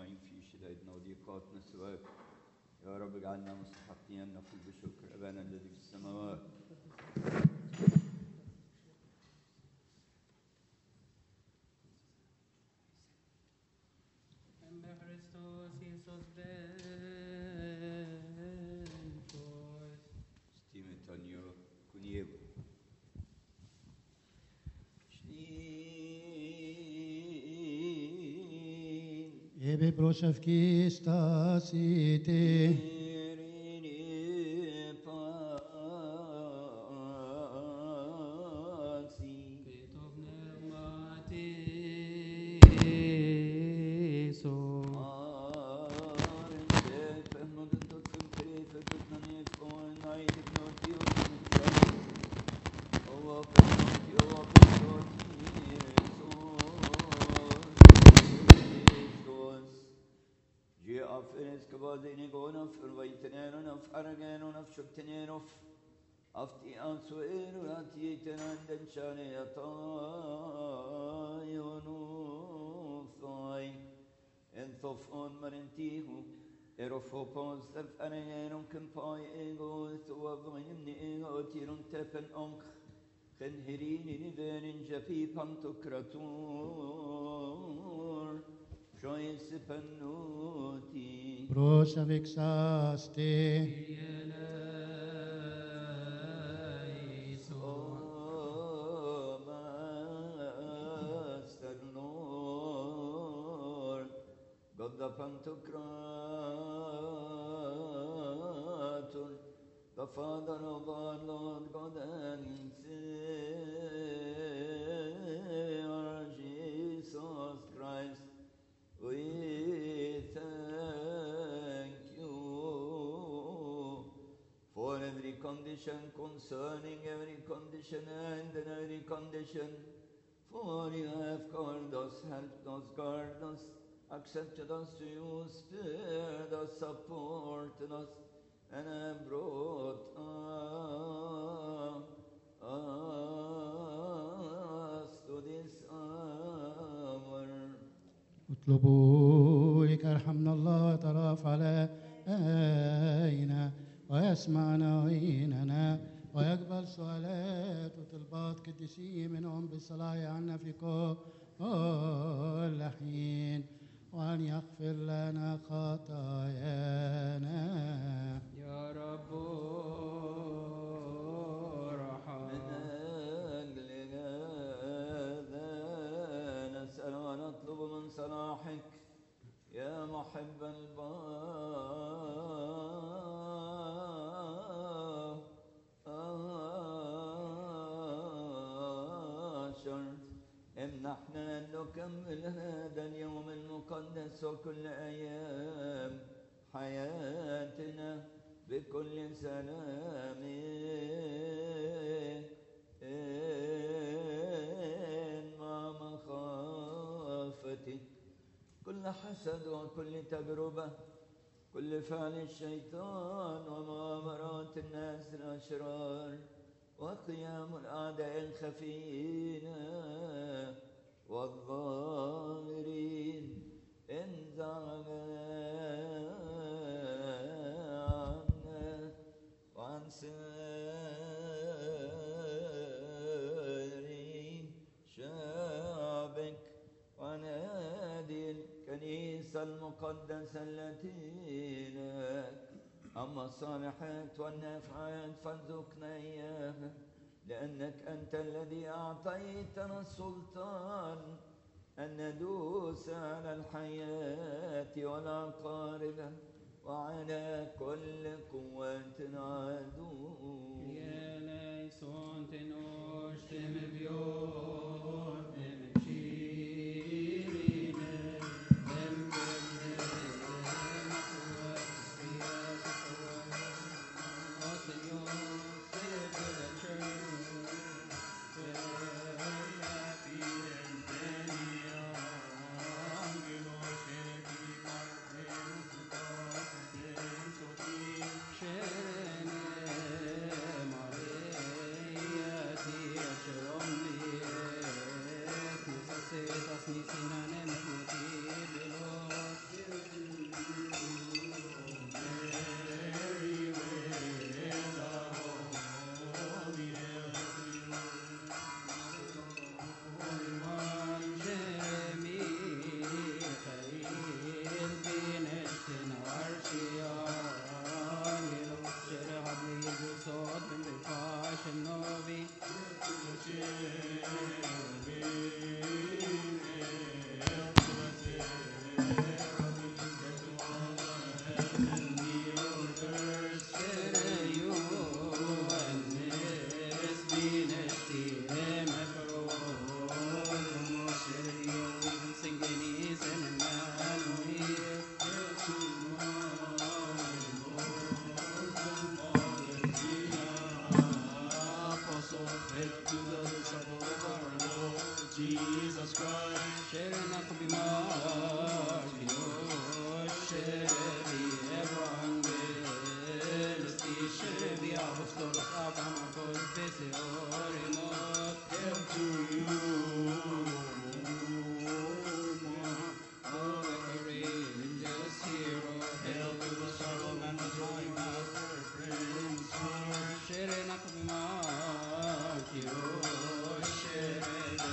مجموعين في شدائدنا وضيقاتنا سواك. يا رب اجعلنا مستحقين أن نقول بشكر أبانا الذي في السماوات. Ebe prošavki stasite. Afti ansueru ratiyeten den şane yatayonu fay en thofon marentihu erofopos derf anerum kempay ego thuavim ni ego tirun tepen onk khenhirini nivenin japi pantokratur shoyes pennuti Prošavik saste. the Pantocrator, the Father of our Lord God and Savior Jesus Christ, we thank you for every condition concerning every condition and in every condition, for you have called us, helped us, guarded us, accepted us to you, spared us, supported us, and have brought us to this hour. اطلبوا يرحمنا الله ويترأف علينا ويسمعنا ويعيننا ويقبل سؤالات وطلبات قديسين منهم بالصلاة عنا في كل حين وأن يغفر لنا خطايانا. يا رب ارحم. من أجل هذا نسأل ونطلب من صلاحك يا محب امنحنا أن نكمل هذا اليوم المقدس وكل أيام حياتنا بكل سلام مع مخافتك. كل حسد وكل تجربة، كل فعل الشيطان ومؤامرات الناس الأشرار وقيام الأعداء الخفيين والظاهرين انزع عنا وعن سائر شعبك وعن هذه الكنيسة المقدسة التي لك. أما الصالحات والنافعات فارزقنا إياها، لأنك أنت الذي أعطيتنا السلطان أن ندوس على الحياة والعقارب وعلى كل قوات العدو. يا ليسون تنوش تمبيون Jesus Christ. شرنق بمارك الشربي إبراهيم الشربي أبوستولوس أبامكوس بسيوريموت Hail to you. Courageous hero, Hail to the struggle and the joy master, Prince Lord. شرنق بمارك الشربي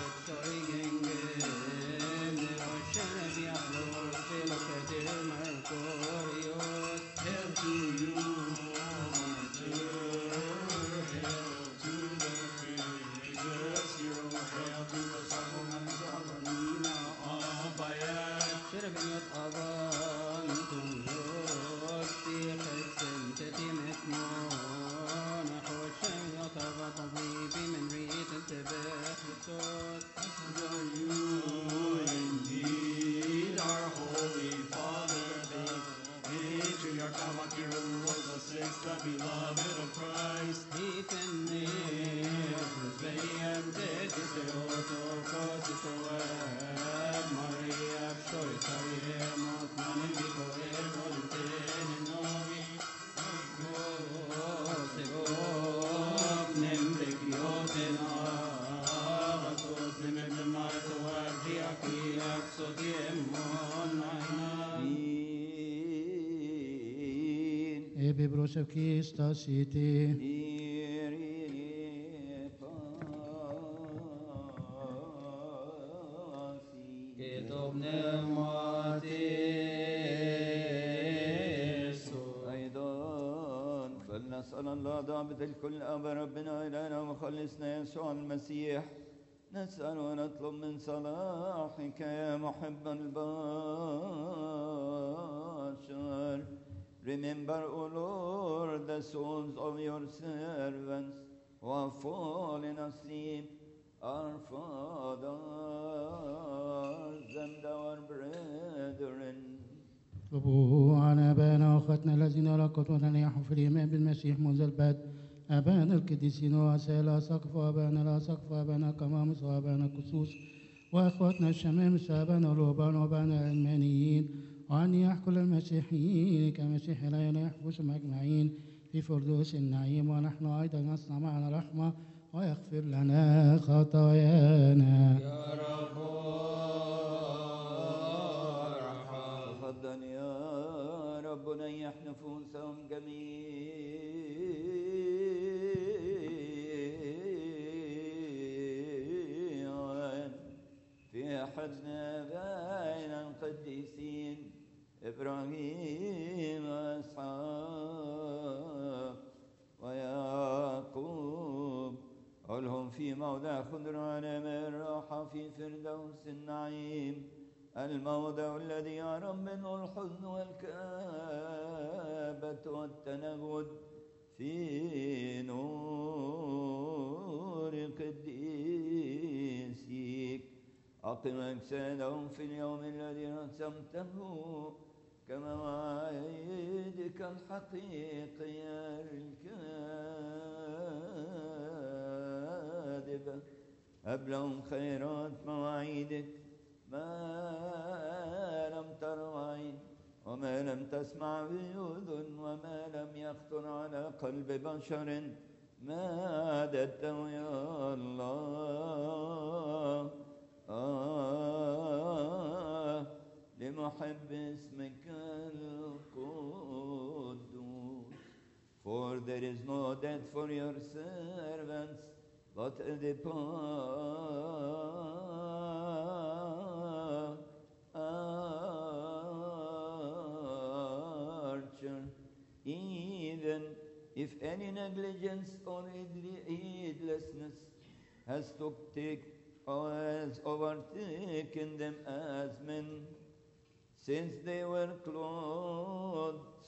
الشربي أبوستولوس بلوكة المركوريوس Hail to you, martyr. Hail to the courageous hero. Hail to the struggle and the joy Abayat. شربيوت أبانتم يوستي خسن تتيمت مونح وشميوت أبطبيبي من ريت انتباه الصوت Are you indeed our Holy Father, the patriarch Amakirus, the sixth, the beloved of Christ? هيتني Bethlehem, Otokos, Israel, Maria, Shoy, Sariem, Otman, Bikoem, Volunteer, Novi, سبوك نملك يوتنا Avatos, Nememai, Soarji, Akiak, Sotiem, Monaina. Ebi brosef kista siti. كتب نعمتي أيضا فلنسأل الله ضابط الكل أبا ربنا إلهنا ومخلصنا يسوع المسيح نسأل ونطلب من صلاحك يا محب البشر. Remember, O Lord, the souls of your servants who have fallen asleep, our fathers and our brethren. اطلبوا عن آبائنا وأخواتنا الذين لقطوا نيحوا في الإيمان بالمسيح منذ البدء، آبائنا القديسين ورؤساء الأساقفة وآبائنا الأساقفة وآبائنا القمامس وآبائنا الكسوس وأخواتنا الشمامس وآبائنا الرهبان وآبائنا العلمانيين، وأن يحكم المسيحيين كمسيح إلهنا يحفظهم أجمعين في فردوس النعيم، ونحن أيضا نصنع معنا رحمة ويغفر لنا خطايانا. يا رب ارحم تفضل يا رب نيح نفوسهم جميعا في حضن آبائنا القديسين إبراهيم وإسحاق ويعقوب، علهم في موضع خضران من الراحة في فردوس النعيم، الموضع الذي يهرب منه الحزن والكآبة والتنغد في نور قديسيك. أقم أجسادهم في اليوم الذي رسمته كما وعيدك الحقيقي الكاذبة. هب لهم خيرات مواعيدك ما لم تر عين وما لم تسمع بأذن وما لم يخطر على قلب بشر ما أعددته يا الله لمحب اسمك القدوس. For there is no death for your servants, but a departure. Even if any negligence or heedlessness has overtaken them as men, since they were clothed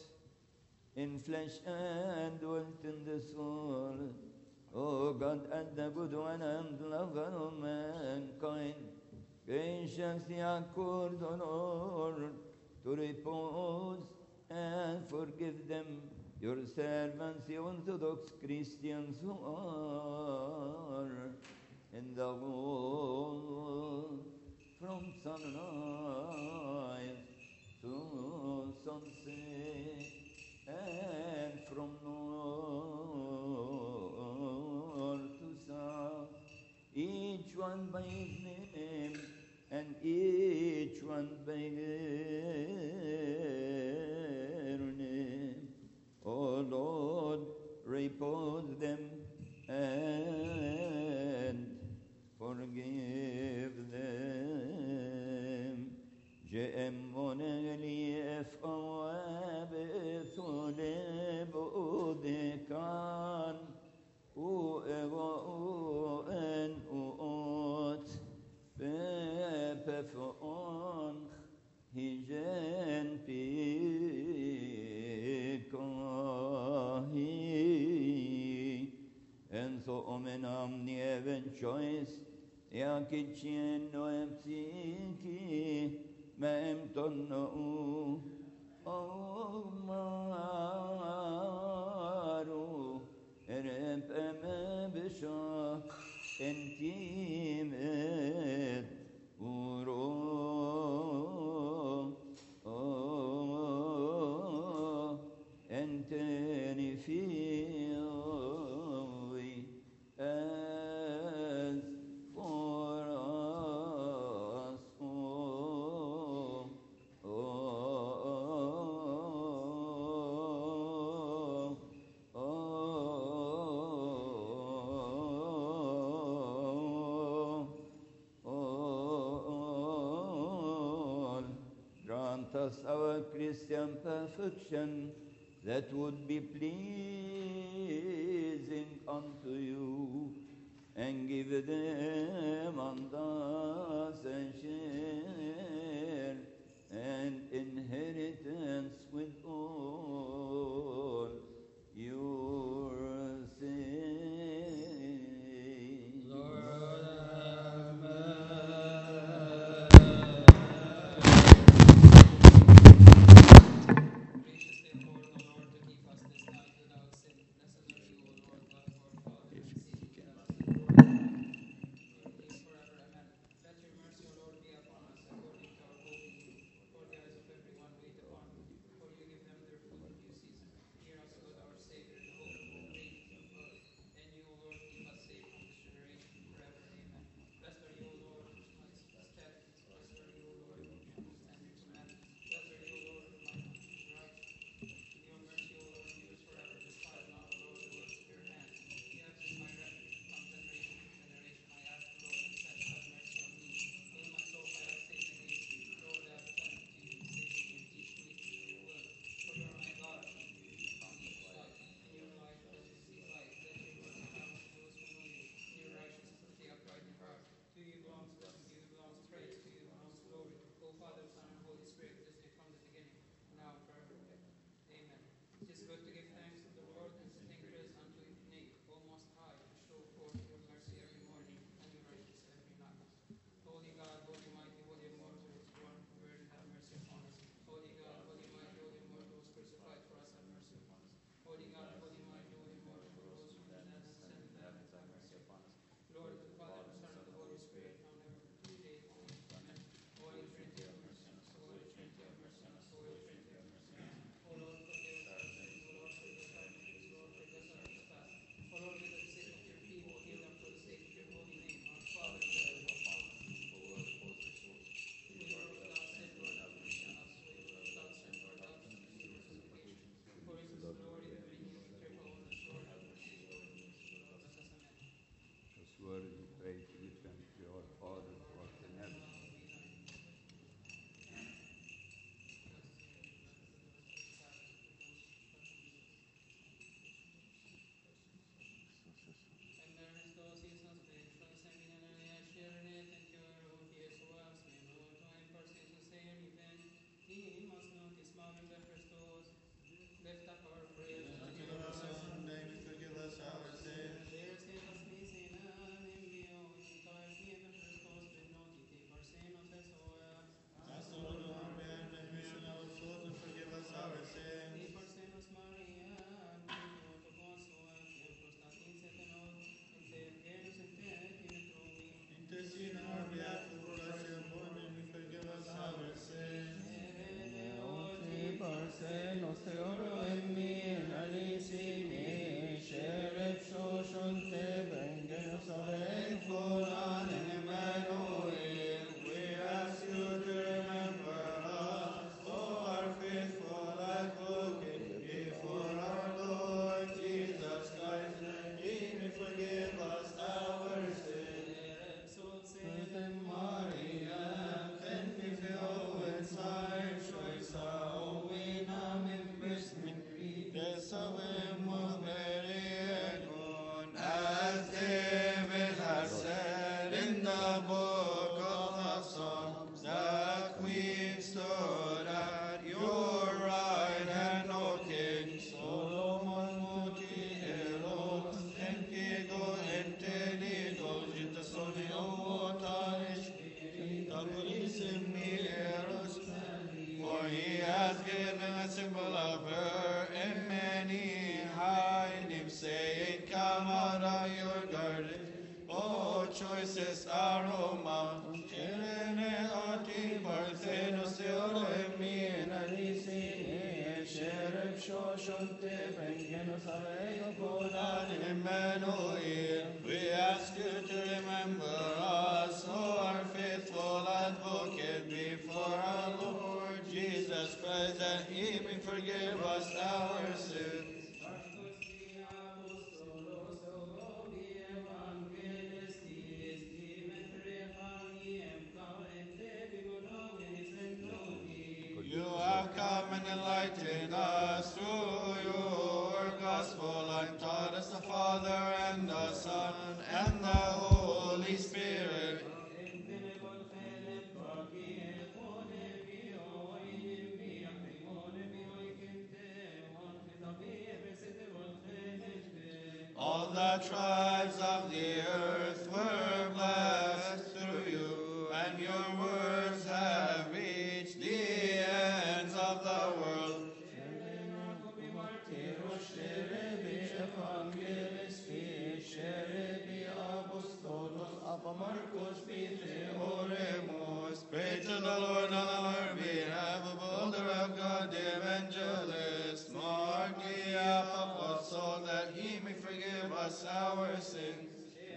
in flesh and dwelt in the soul. O God, and the good one and lover of mankind, graciously accord honor to repose and forgive them, your servants, the Orthodox Christians who are in the world, from sunrise to sunset, and from north to south, each one by his name, and each one by their name. O Lord, repose them and forgive them. جئمون ليف أوابث لبؤذكان وإغاء أوت بفأنخ هجان بكاهي en så om en namn i även choice jag kitchen och emptiki med emtonno maru erepeme besha entimet uro enteni fi as for us grant us our Christian perfection that would be pleasing unto you, and give them and us a share and inheritance with all your saints. Lord, have Graciously accord, O Lord, to keep us this night without sin. Blessed are you, O Lord, God of our fathers, and seeking us. Peace forever, amen. Let your mercy, O Lord, be upon us, according to our hope, before the eyes of everyone As David has said in the book of the Psalms, the queen stood at your right hand, O King Solomon. Muti eros enkigo entenigo jitasoni otanish tabulisim eros. For he has given a symbol of her in many high names, saying, come out of your garden, O choicest aroma. Chirene oti parthenos eolemin alisi, shereb shoshonte bengenos avego kodan Emmanuel. We ask you to remember us, O our faithful advocate, before our Lord Jesus Christ, that he may forgive us our sins. You have come and enlightened us through your gospel, and taught us the Father and the Son and the Holy Spirit. All the tribes of the earth were blessed through you, and your words have reached the ends of the world. Pray to the Lord on our behalf, of Elder of God, the evangelist, Mark the apostle, that he may forgive us our sins.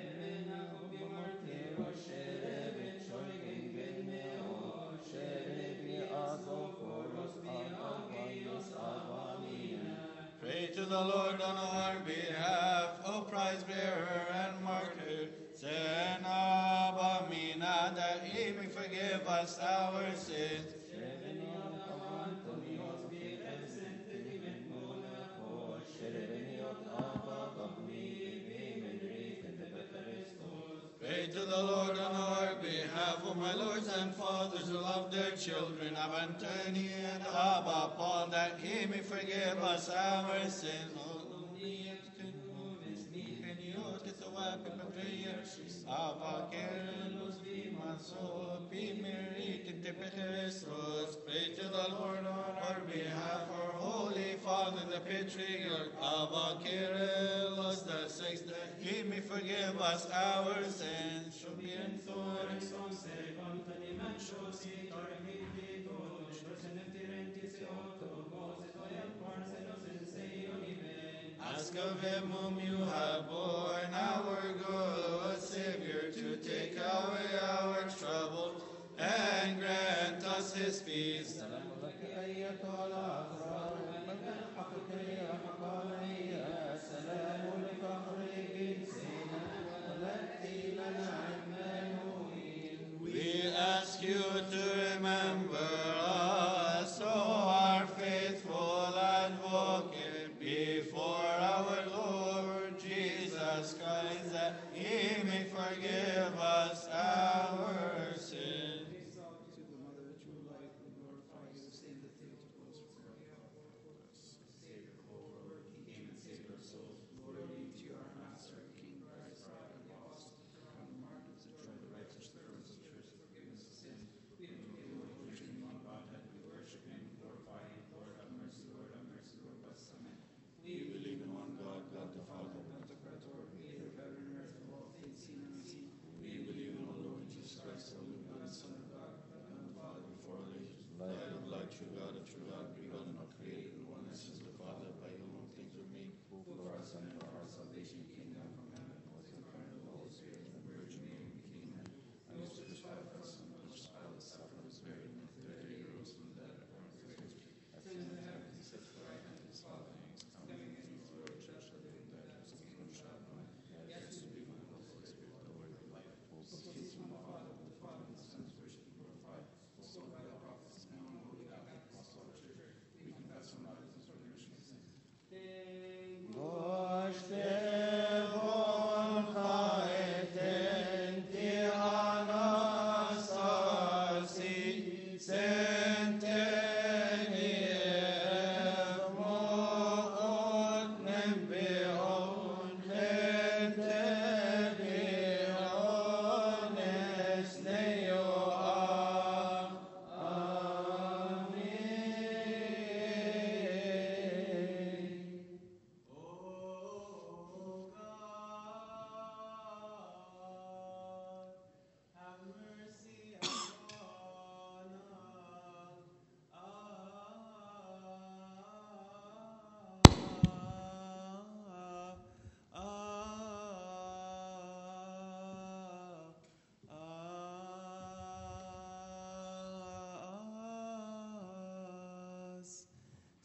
Pray to the Lord on our behalf, O prize bearer and martyr, Saint Abamina, that he may forgive us our sins. Pray to the Lord on our behalf, O my lords and fathers who love their children, of Anthony and Abba Paul, that he may forgive us our sins. Pray to the Lord on our behalf, our Holy Father, the Patriarch Abba Kyrillos the Sixth, that he may forgive us our sins. Ask of him whom you have borne, our good Savior, to take away our trouble and grant us his peace. We ask you to remember us, O our faithful advocate, before our Lord Jesus Christ, that he may forgive us our sins.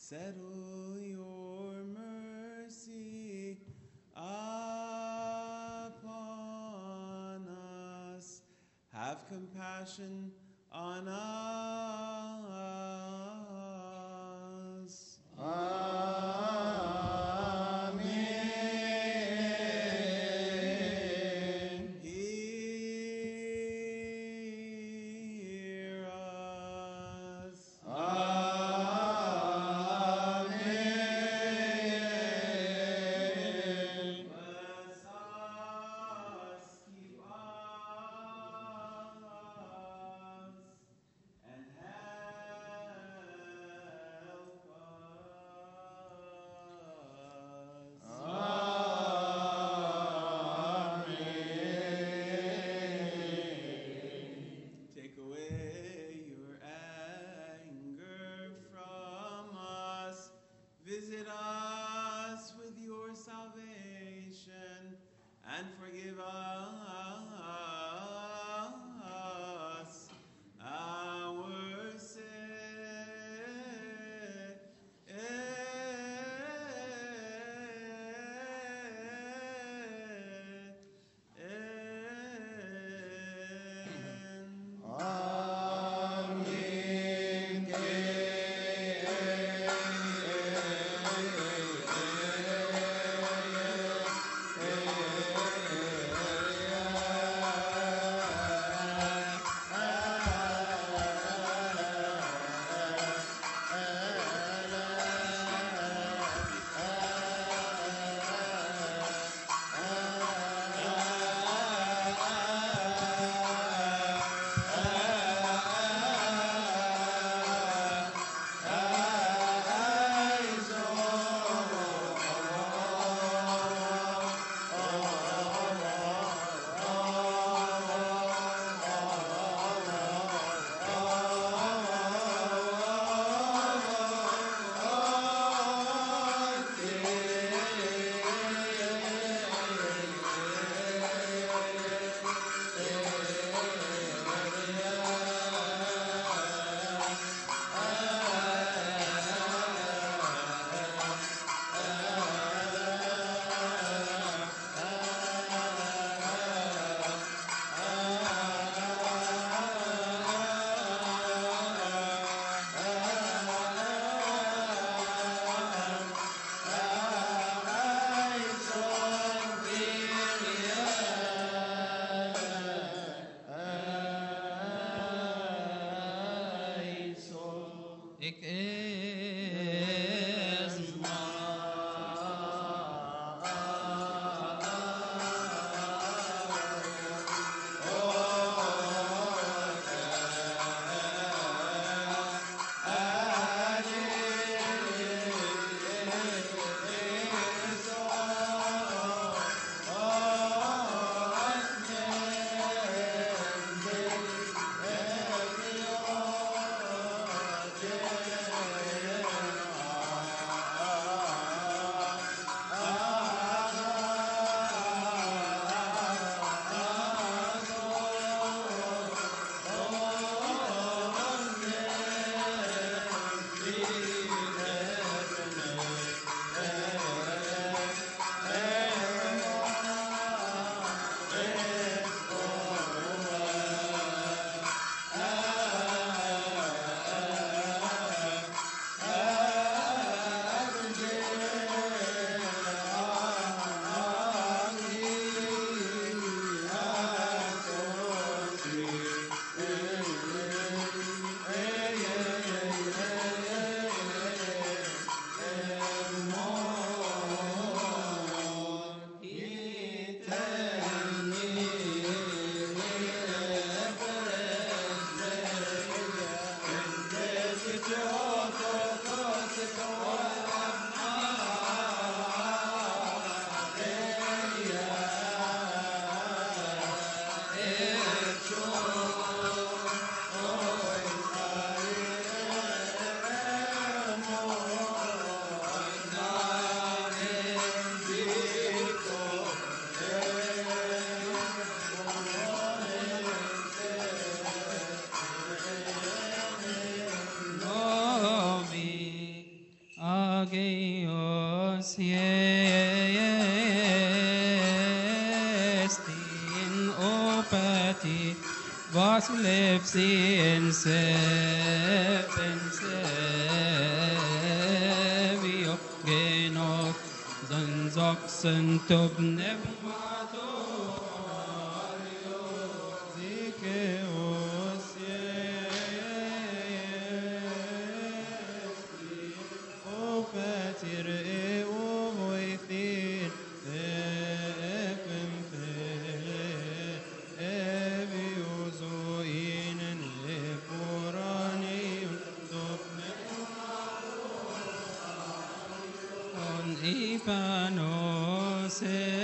Settle your mercy upon us. Have compassion on us. Amen. Hear us. Amen. Bless us, keep us, and Agios Jestin opati Vas lefsin sevio genok zanzoxen tub nevmato Zikeos Jestin opatir voithin Ipanos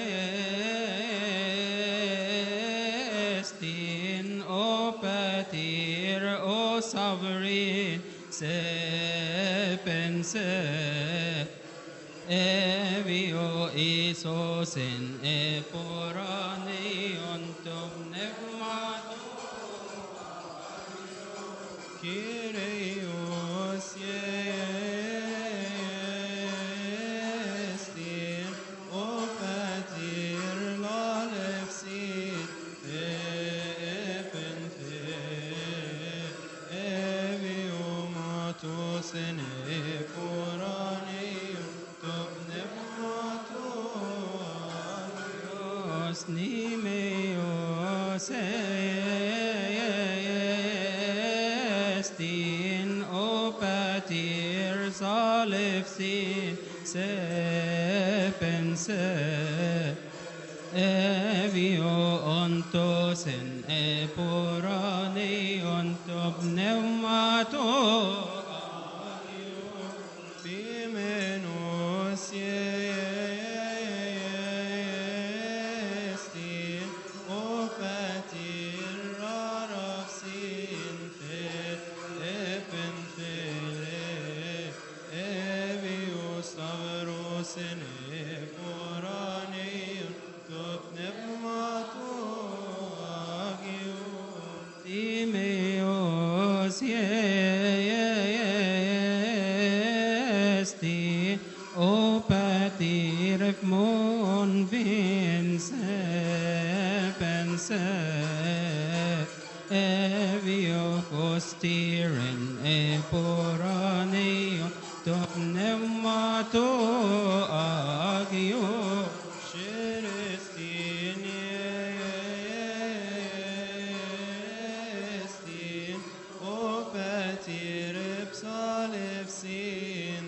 estin opatir o sovereign sepense evio isos in eporanion tum negmato Kyrios Jestin opatir lalefsin eviumatus in eporanium tubnematus Nimeos estin opatir salefsin sepense evio ontos in eporani ontob pneumato Pimenos Jestin opatir rarafsin evius stavros in eporanium tupnepmato agium Timeos Esti opatir mon vince pense evio costiren eporaneo top pneumato agio Shiristin Jestin opatir psalefsin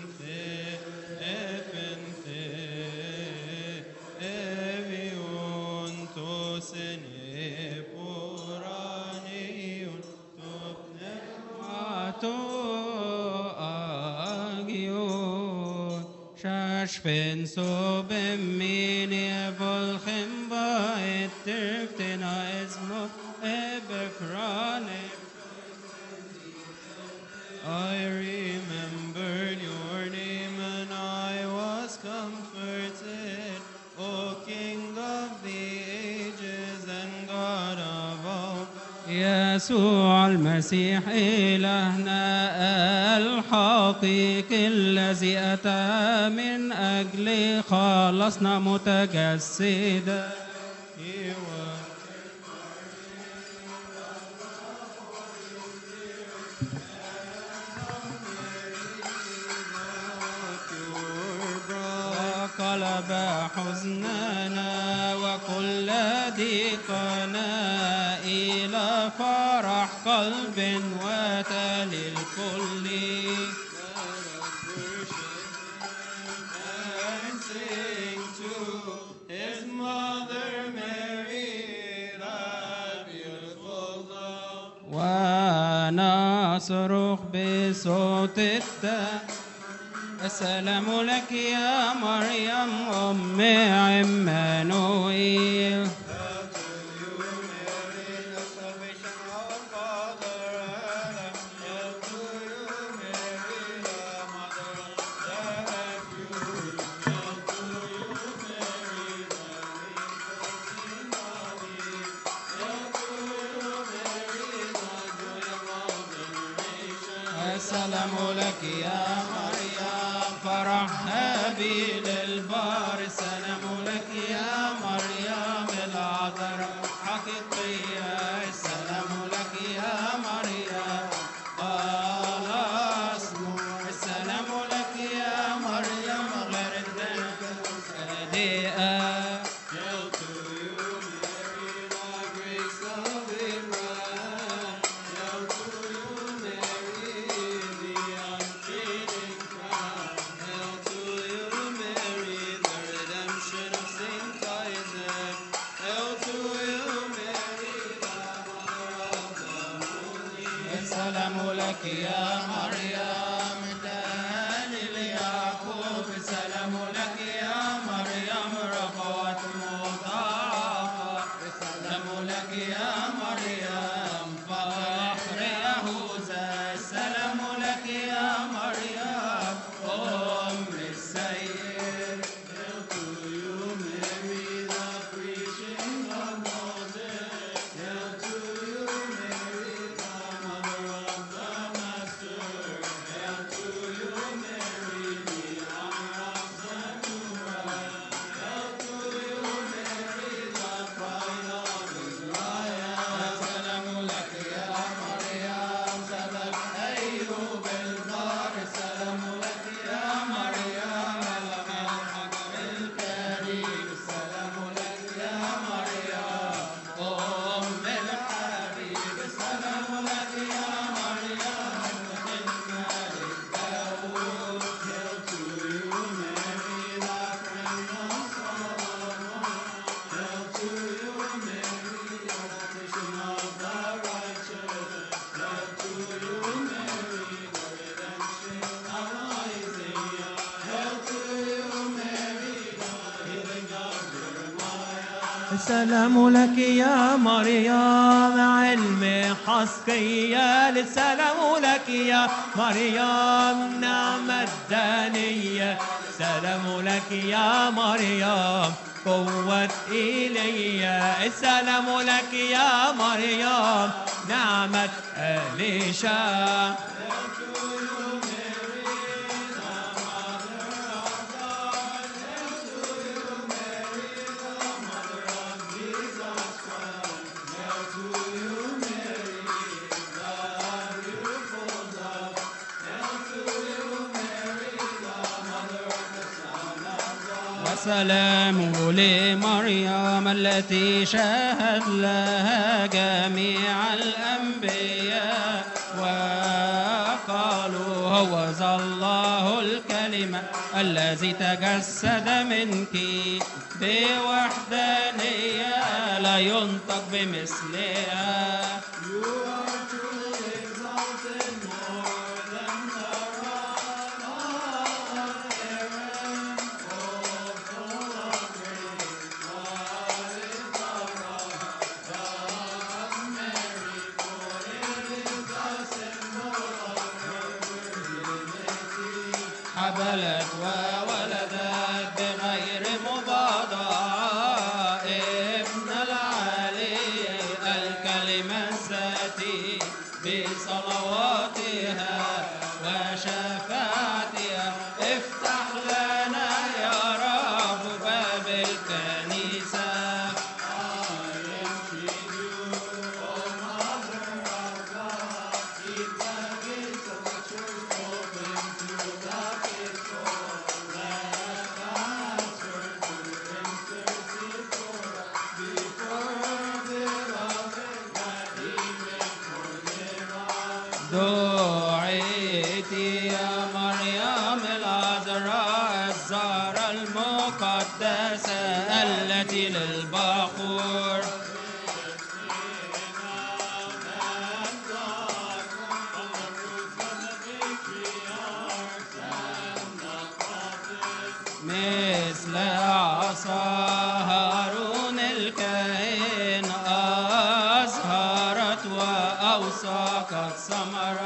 eviuntos in eporanium Mato agio Shashfen so bemmini volchem ba etterktena esmo ebefrane I remembered your name and I was comforted, O King of the ages and God of all. يسوع المسيح إلهنا الحقيقي الذي أتى من أجل خلصنا متجسدا He was pure brow. وقلب حزننا وكل ضيقنا إلى فرح قلب وتلي الكل And sing to his mother Mary, that beautiful love. ونصرخ بصوت السلام لك يا مريم أم عمانوئيل السلام لك يا مريم فرح سبيل البار سلام لك يا مريم العذراء حقيقية السلام لك يا مريم خلاص السلام لك يا مريم غير الدنيا صادقة. Hail to you Mary, the grace of Abraham. Hail to you Mary, the unfading crown. Hail to you Mary, the redemption of Saint Isaac. Hail to you Mary, the mother of the holy. السلام لك يا مريم داني ليعقوب السلام لك يا مريم ربوات مضاعفة السلام لك يا مريم فخر يهوذا السلام لك يا مريم أم السيد. Hail to you Mary, the preaching of Moses. Hail to you Mary, the mother of the Master. Hail to you Mary, the honor of Zechariah. Hail to you Mary, the pride of Israel. السلام لك يا مريم سبب أيوب البار السلام لك يا مريم الحق الكريم السلام لك يا مريم أم الحبيب السلام لك يا مريم الملك داود. Hail to you Mary, the friend of Solomon. Hail to you Mary, the vision of the righteous. Hail to you Mary, the redemption of Isaiah. Hail to you Mary, the healing of Jeremiah. السلام لك يا مريم علم حسقية السلام لك يا مريم نعم الدانية السلام لك يا مريم قوة إيليا السلام لك يا مريم نعمة أليشا. وسلامه لمريم التي شهد لها جميع الأنبياء وقالوا هو ذا الله الكلمة الذي تجسد منك بوحدانية لا ينطق بمثلها. حبلت وولدت بغير مباضعة ابن العلي الكلمة الذاتي بصلواتها وشفاعتها. افتح لنا يا رب باب الكنيسة. دعيتي يا مريم العذراء الزهرة المقدسة التي للبخور. مثل عصا هارون الكاهن أزهرت وأوسقت ثمرة.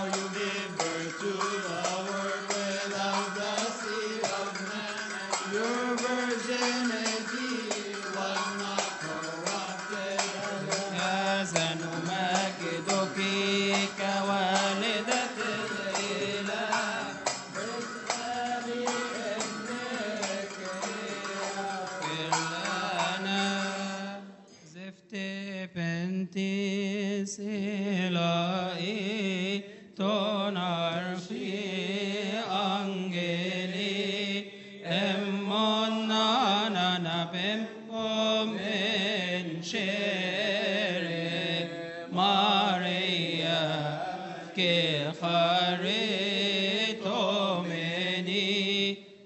سنمجدك كوالدة الإله.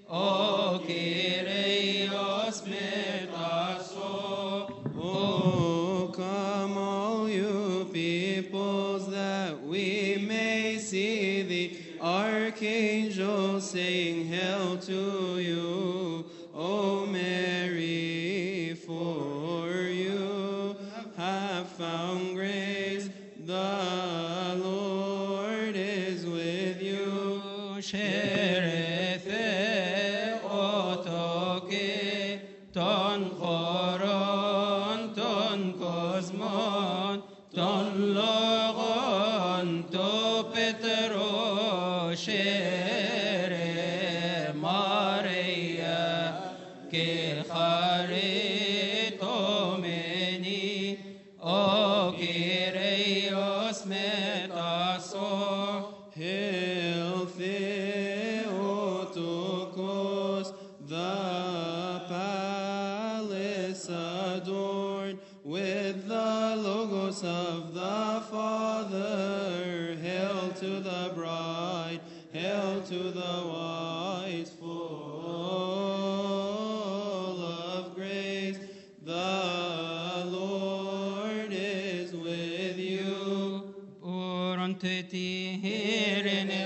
O Kyrios metaso. Oh, come all you peoples, that we may see the archangel saying hail to you, O Mary, for you have found grace, the Lord is with you. Sherethe otoke ton choron ton kosmon ton logon to petro shere Maria ke charito meni o Kyrios metaso. Hail Theotokos, the palace adorned with the logos of the Father. Hail to the bride, hail to the wise, full of grace. The Lord is with you. Uranteti hirene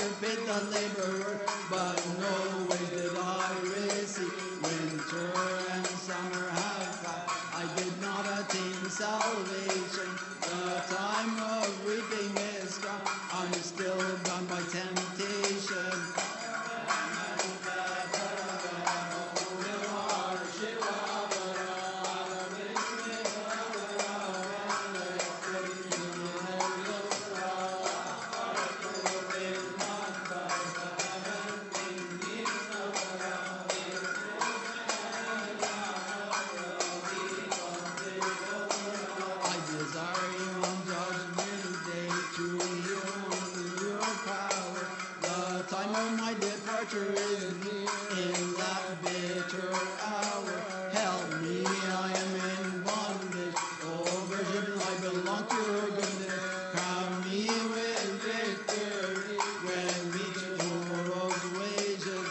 master paid the laborer, but no wage did I receive. Winter and summer have passed, I did not attain salvation. The time of reaping is gone, I'm still bound by temptation. I desire you on judgment day to hear your power. The time of my departure is near in that bitter hour. Help me, I am in bondage. Oh, Virgin, I belong to your goodness. Crown me with victory when we tomorrow's wages.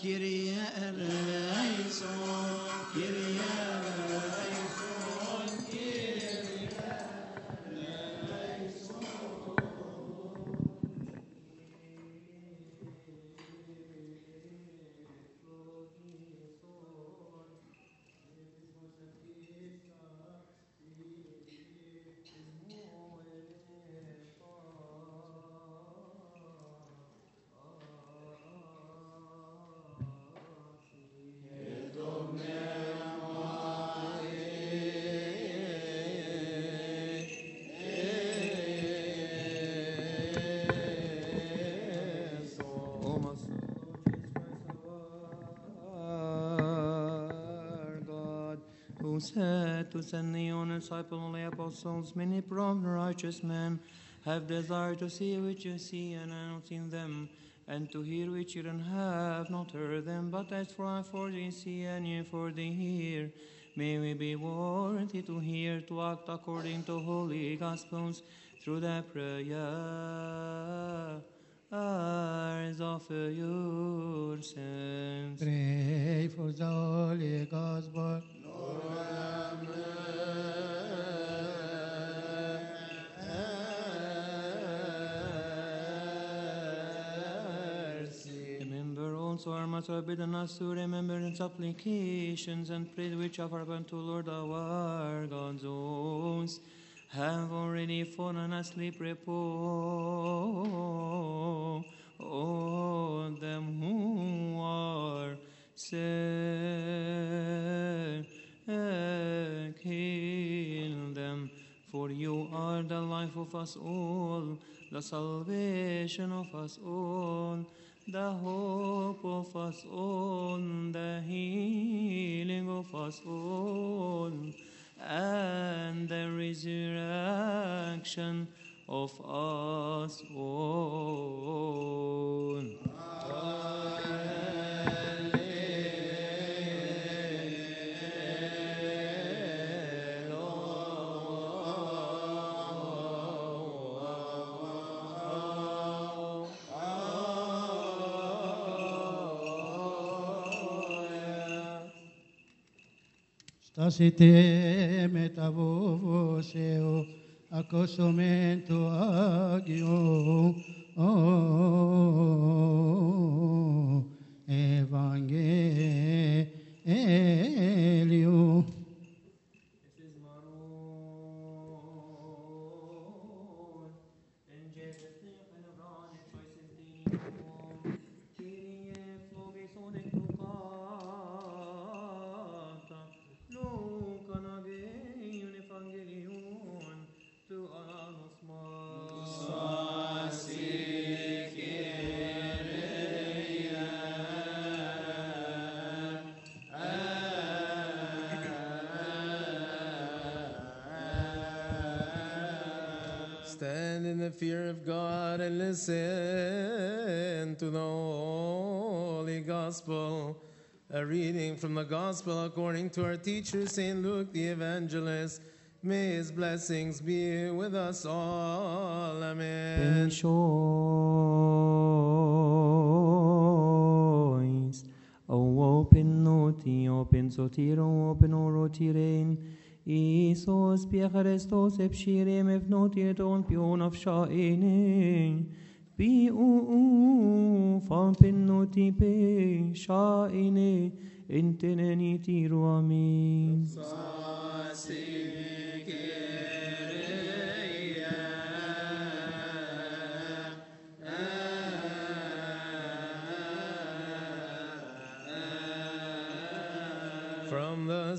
Kyrie eleison, Kyrie eleison, Kyrie eleison. Who said to send the own disciple only apostles, many prompt righteous men have desired to see which you see and have not seen them, and to hear which you have not heard them. But as for the see and you for the hear, may we be worthy to hear, to act according to holy gospels, through the prayers of your saints. Pray for the Holy Gospel. Remember also our Master bidden us to remember his supplications and praise which offer unto Lord our God. Those have already fallen asleep, repose. Oh, them who are sick, heal them. For you are the life of us all, the salvation of us all, the hope of us all, the healing of us all, and the resurrection of us all. Stasite metavoseo accosumento agio evangelio. This is Maron, and Jesus and Abraham, choices Dino, Kyrie flogeson et lucata, Luca nageion evangelion, tu anos mas. Stand in the fear of God and listen to the Holy Gospel. A reading from the Gospel according to our teacher, St. Luke the Evangelist. May his blessings be with us all. Amen. Penchois, open noti, open sotiro, open orotirein, Isos pia Christos epshirem evnotir ton pion of shaine, pi fan penoti pe shaine, inteneni tiro amin. From the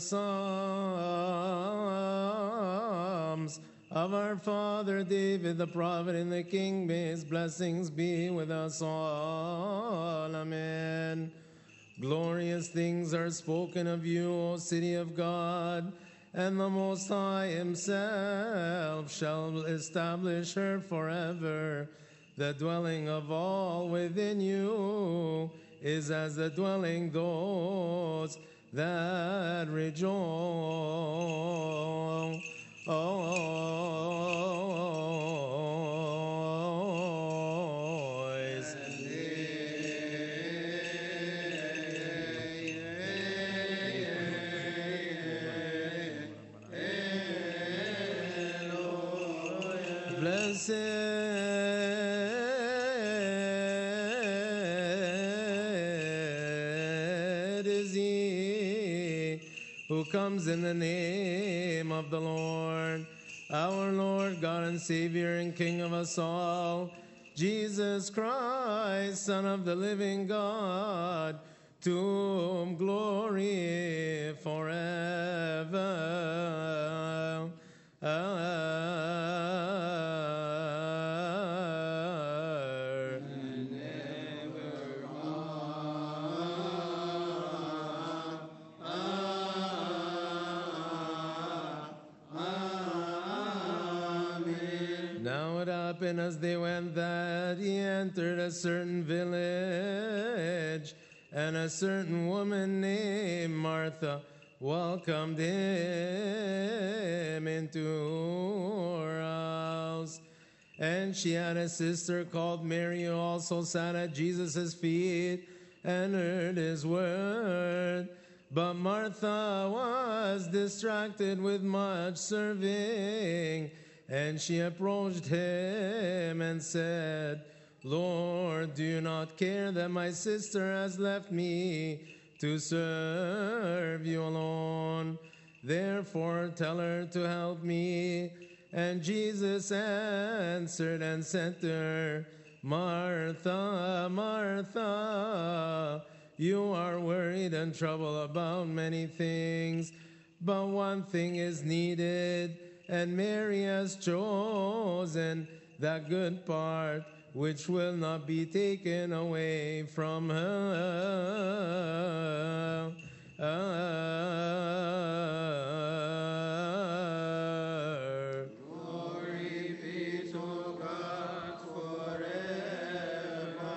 Psalms of our Father David, the prophet and the king, may his blessings be with us all. Amen. Glorious things are spoken of you, O city of God, and the Most High himself shall establish her forever. The dwelling of all within you is as the dwelling those that rejoice. who comes in the name of the Lord. Our Lord, God and Savior and King of us all, Jesus Christ, Son of the living God, to whom glory forever. Now it happened as they went that he entered a certain village, and a certain woman named Martha welcomed him into her house. And she had a sister called Mary, who also sat at Jesus' feet and heard his word. But Martha was distracted with much serving, and she approached him and said, Lord, do you not care that my sister has left me to serve you alone? Therefore tell her to help me. And Jesus answered and said to her, Martha, Martha, you are worried and troubled about many things, but one thing is needed, and Mary has chosen that good part, which will not be taken away from her. Glory be to God forever.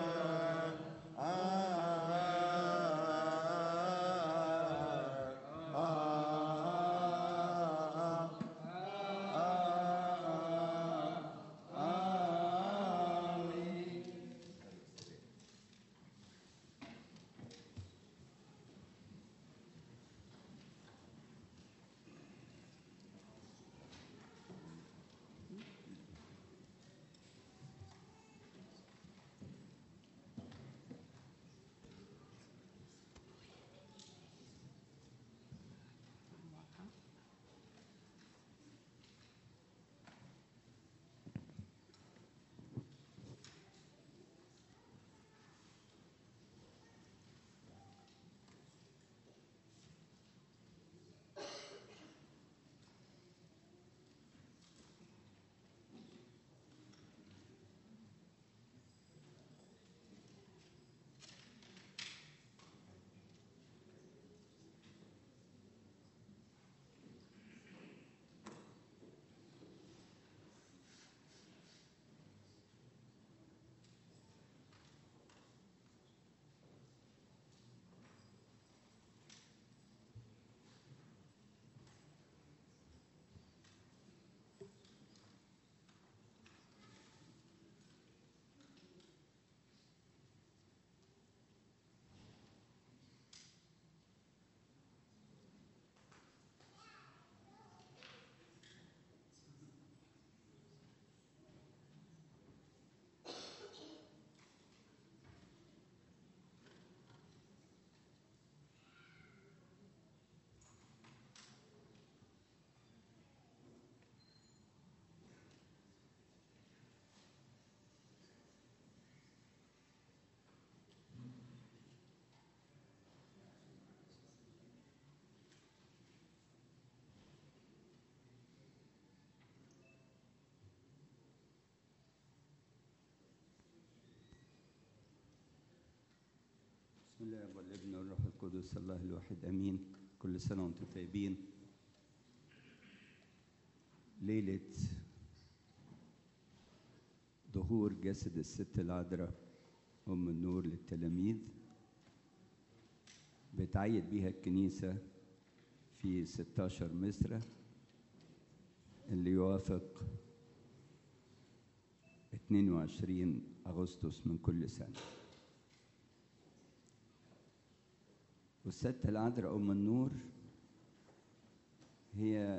بسم الله والابن والروح القدس الله الواحد امين. كل سنه وانتم طيبين. ليله ظهور جسد الست العذراء ام النور للتلاميذ بتعيد بيها الكنيسه في 16 مصر اللي يوافق 22 أغسطس من كل سنة. والست العذراء أم النور هي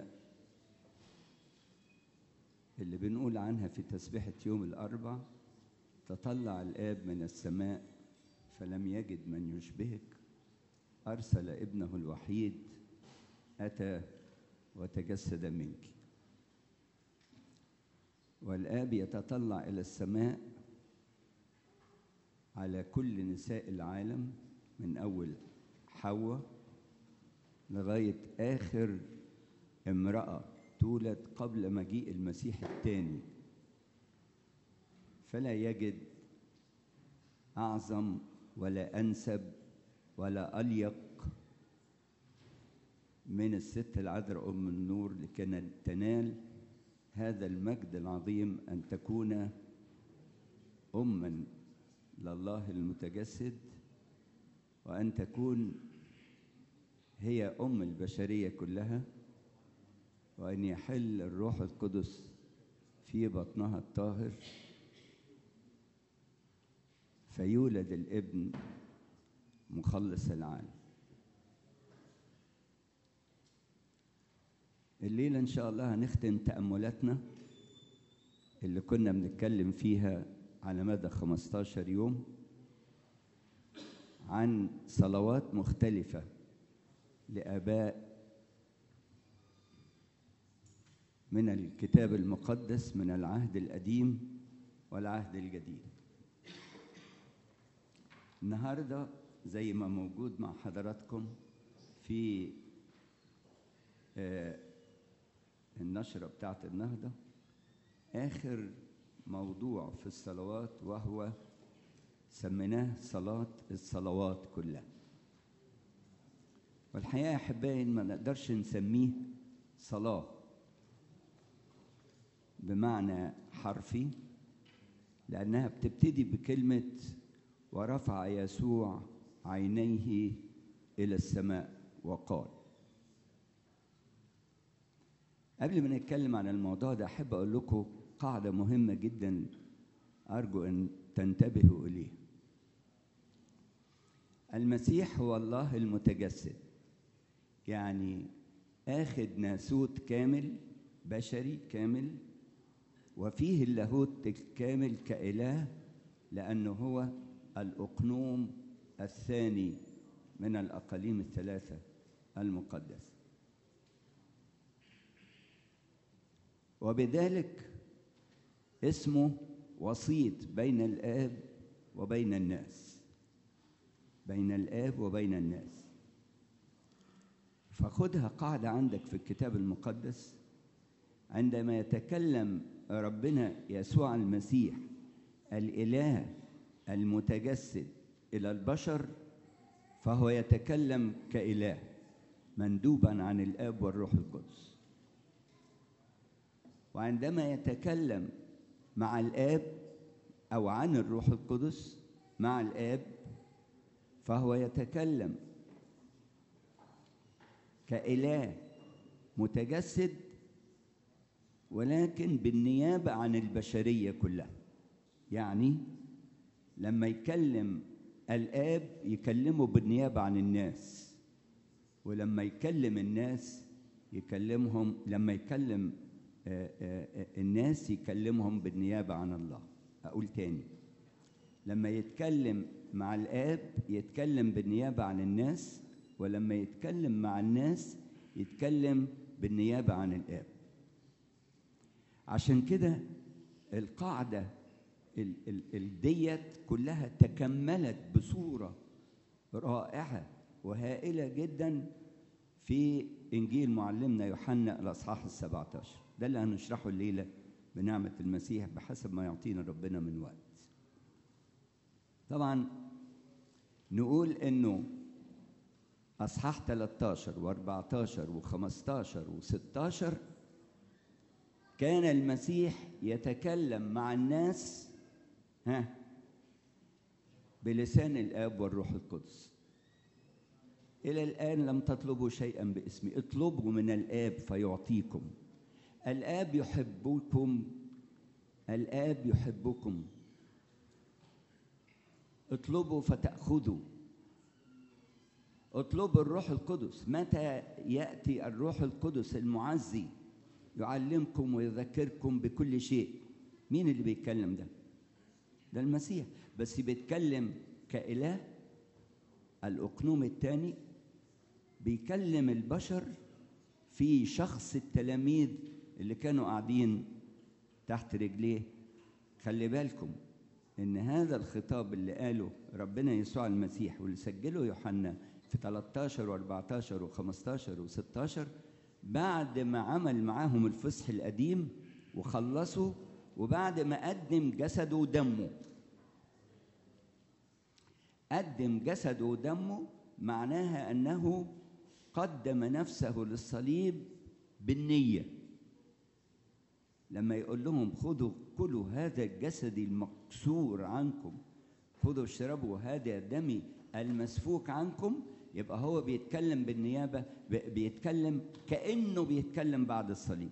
اللي بنقول عنها في تسبيحة يوم الأربع: تطلع الآب من السماء فلم يجد من يشبهك، أرسل ابنه الوحيد أتى وتجسد منك. والآب يتطلع إلى السماء على كل نساء العالم من أول حواء لغاية آخر امرأة تولد قبل مجيء المسيح الثاني، فلا يجد أعظم ولا أنسب ولا أليق من الست العذراء أم النور لكي تنال هذا المجد العظيم أن تكون أماً لله المتجسد، وأن تكون هي أم البشرية كلها، وأن يحل الروح القدس في بطنها الطاهر فيولد الابن مخلص العالم. الليلة إن شاء الله هنختم تأملاتنا اللي كنا بنتكلم فيها على مدى 15 يوم عن صلوات مختلفة لآباء من الكتاب المقدس من العهد القديم والعهد الجديد. النهارده زي ما موجود مع حضراتكم في النشرة بتاعت النهضة آخر موضوع في الصلوات، وهو سميناه صلاة الصلوات كلها. والحقيقة يا أحبائي ما نقدرش نسميه صلاة بمعنى حرفي، لأنها بتبتدي بكلمة ورفع يسوع عينيه إلى السماء وقال. قبل ما نتكلم عن الموضوع ده أحب أقول لكم قاعدة مهمة جدا أرجو أن تنتبهوا إليها. المسيح هو الله المتجسد، يعني آخذ ناسوت كامل بشري كامل، وفيه اللاهوت الكامل كإله، لأنه هو الأقنوم الثاني من الأقاليم الثلاثة المقدسة، وبذلك اسمه وسيط بين الآب وبين الناس، بين الآب وبين الناس. فخدها قاعدة عندك في الكتاب المقدس، عندما يتكلم ربنا يسوع المسيح الإله المتجسد إلى البشر فهو يتكلم كإله مندوبا عن الآب والروح القدس، وعندما يتكلم مع الآب أو عن الروح القدس مع الآب فهو يتكلم كإله متجسد، ولكن بالنيابة عن البشرية كلها. يعني لما يكلم الآب يكلمه بالنيابة عن الناس، ولما يكلم الناس يكلمهم، لما يكلم الناس يكلمهم بالنيابة عن الله. أقول تاني، لما يتكلم مع الآب يتكلم بالنيابة عن الناس، ولما يتكلم مع الناس يتكلم بالنيابة عن الآب. عشان كده القاعدة الديت كلها تكملت بصورة رائعة وهائلة جدا في إنجيل معلمنا يوحنا الأصحاح 17. ده اللي هنشرحه الليلة بنعمة المسيح بحسب ما يعطينا ربنا من وقت. طبعا نقول إنه أصحاح 13 و14 و15 و16 كان المسيح يتكلم مع الناس بلسان الآب والروح القدس. إلى الآن لم تطلبوا شيئا باسمي، اطلبوا من الآب فيعطيكم. الآب يحبكم، الآب يحبكم، اطلبوا فتأخذوا. اطلبوا الروح القدس. متى يأتي الروح القدس المعزي يعلمكم ويذكركم بكل شيء؟ مين اللي بيتكلم ده؟ ده المسيح، بس بيتكلم كإله الأقنوم الثاني، بيكلم البشر في شخص التلاميذ اللي كانوا قاعدين تحت رجليه. خلي بالكم إن هذا الخطاب اللي قاله ربنا يسوع المسيح واللي سجله يوحنا في 13 و14 و15 و16 بعد ما عمل معاهم الفصح القديم وخلصوا، وبعد ما قدم جسده ودمه. قدم جسده ودمه معناها أنه قدم نفسه للصليب بالنية. لما يقول لهم خذوا كلوا هذا الجسد المكسور عنكم، خذوا اشربوا هذا دمي المسفوك عنكم، يبقى هو بيتكلم بالنيابة، بيتكلم كأنه بيتكلم بعد الصليب.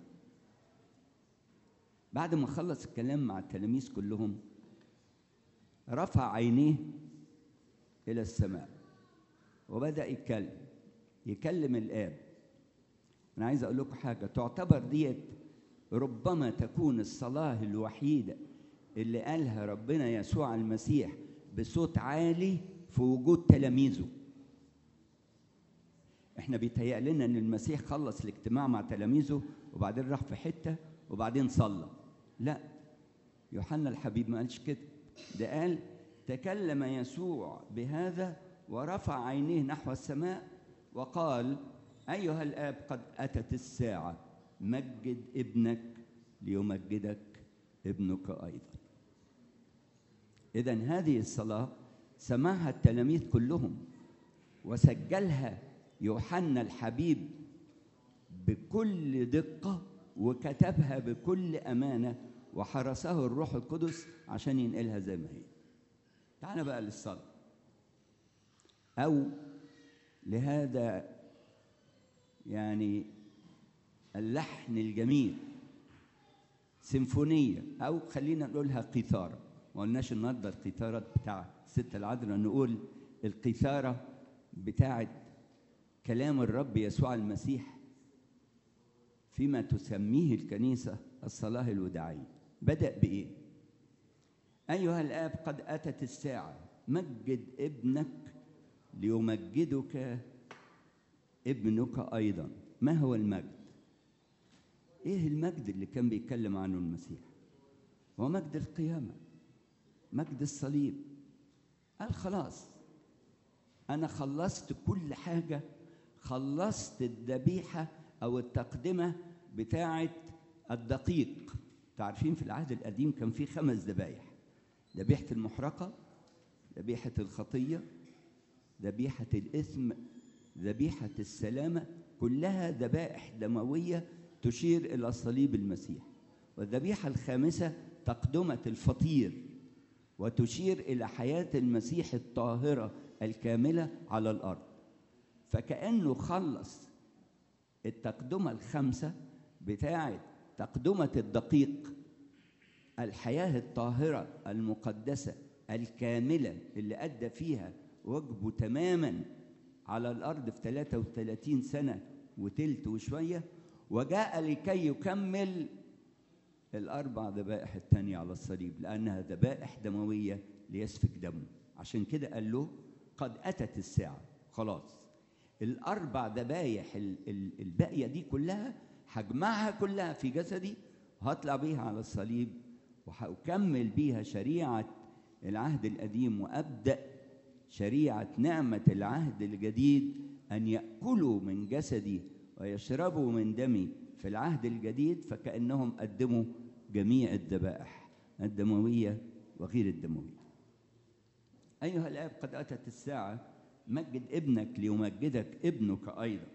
بعد ما خلص الكلام مع التلاميذ كلهم رفع عينيه إلى السماء وبدأ يكلم الآب. أنا عايز أقول لكم حاجة، تعتبر ديت ربما تكون الصلاة الوحيدة اللي قالها ربنا يسوع المسيح بصوت عالي في وجود تلاميذه. احنا بيتهيأ لنا ان المسيح خلص الاجتماع مع تلاميذه وبعدين راح في حتة وبعدين صلى. لا، يوحنا الحبيب ما قالش كده. ده قال تكلم يسوع بهذا ورفع عينيه نحو السماء وقال أيها الآب قد أتت الساعة، مجد ابنك ليمجدك ابنك أيضا. إذن هذه الصلاة سمعها التلاميذ كلهم وسجلها يوحنا الحبيب بكل دقة وكتبها بكل أمانة وحرسه الروح القدس عشان ينقلها زي ما هي. تعال بقى للصلاة أو لهذا يعني اللحن الجميل، سيمفونية، أو خلينا نقولها قيثارة. ما قلناش النهارده القيثارة بتاع ست العذراء، نقول القيثارة بتاعت كلام الرب يسوع المسيح فيما تسميه الكنيسة الصلاة الوداعية. بدأ بإيه؟ أيها الآب قد أتت الساعة، مجد ابنك ليمجدك ابنك أيضا. ما هو المجد؟ إيه المجد اللي كان بيتكلم عنه المسيح؟ هو مجد القيامة، مجد الصليب. قال خلاص أنا خلصت كل حاجة، خلصت الذبيحة أو التقدمة بتاعة الدقيق. تعرفين في العهد القديم كان في 5 ذبايح: ذبيحة المحرقة، ذبيحة الخطية، ذبيحة الإثم، ذبيحة السلامة، كلها ذبائح دموية تشير إلى صليب المسيح. والذبيحة الخامسة تقدمة الفطير وتشير إلى حياة المسيح الطاهرة الكاملة على الأرض. فكأنه خلص التقدمة الخامسة بتاعة تقدمة الدقيق، الحياة الطاهرة المقدسة الكاملة اللي أدى فيها واجبه تماما على الأرض في 33 سنة وتلت وشوية، وجاء لكي يكمل ال4 ذبائح التانية على الصليب، لأنها ذبائح دموية ليسفك دمه. عشان كده قال له قد أتت الساعة. خلاص ال4 ذبايح الباقية دي كلها هجمعها كلها في جسدي وهطلع بيها على الصليب وهكمل بيها شريعة العهد القديم وأبدأ شريعة نعمة العهد الجديد، أن يأكلوا من جسدي ويشربوا من دمي في العهد الجديد. فكأنهم قدموا جميع الذبائح الدموية وغير الدموية. أيها الآب قد أتت الساعة، مجد ابنك ليمجدك ابنك أيضا.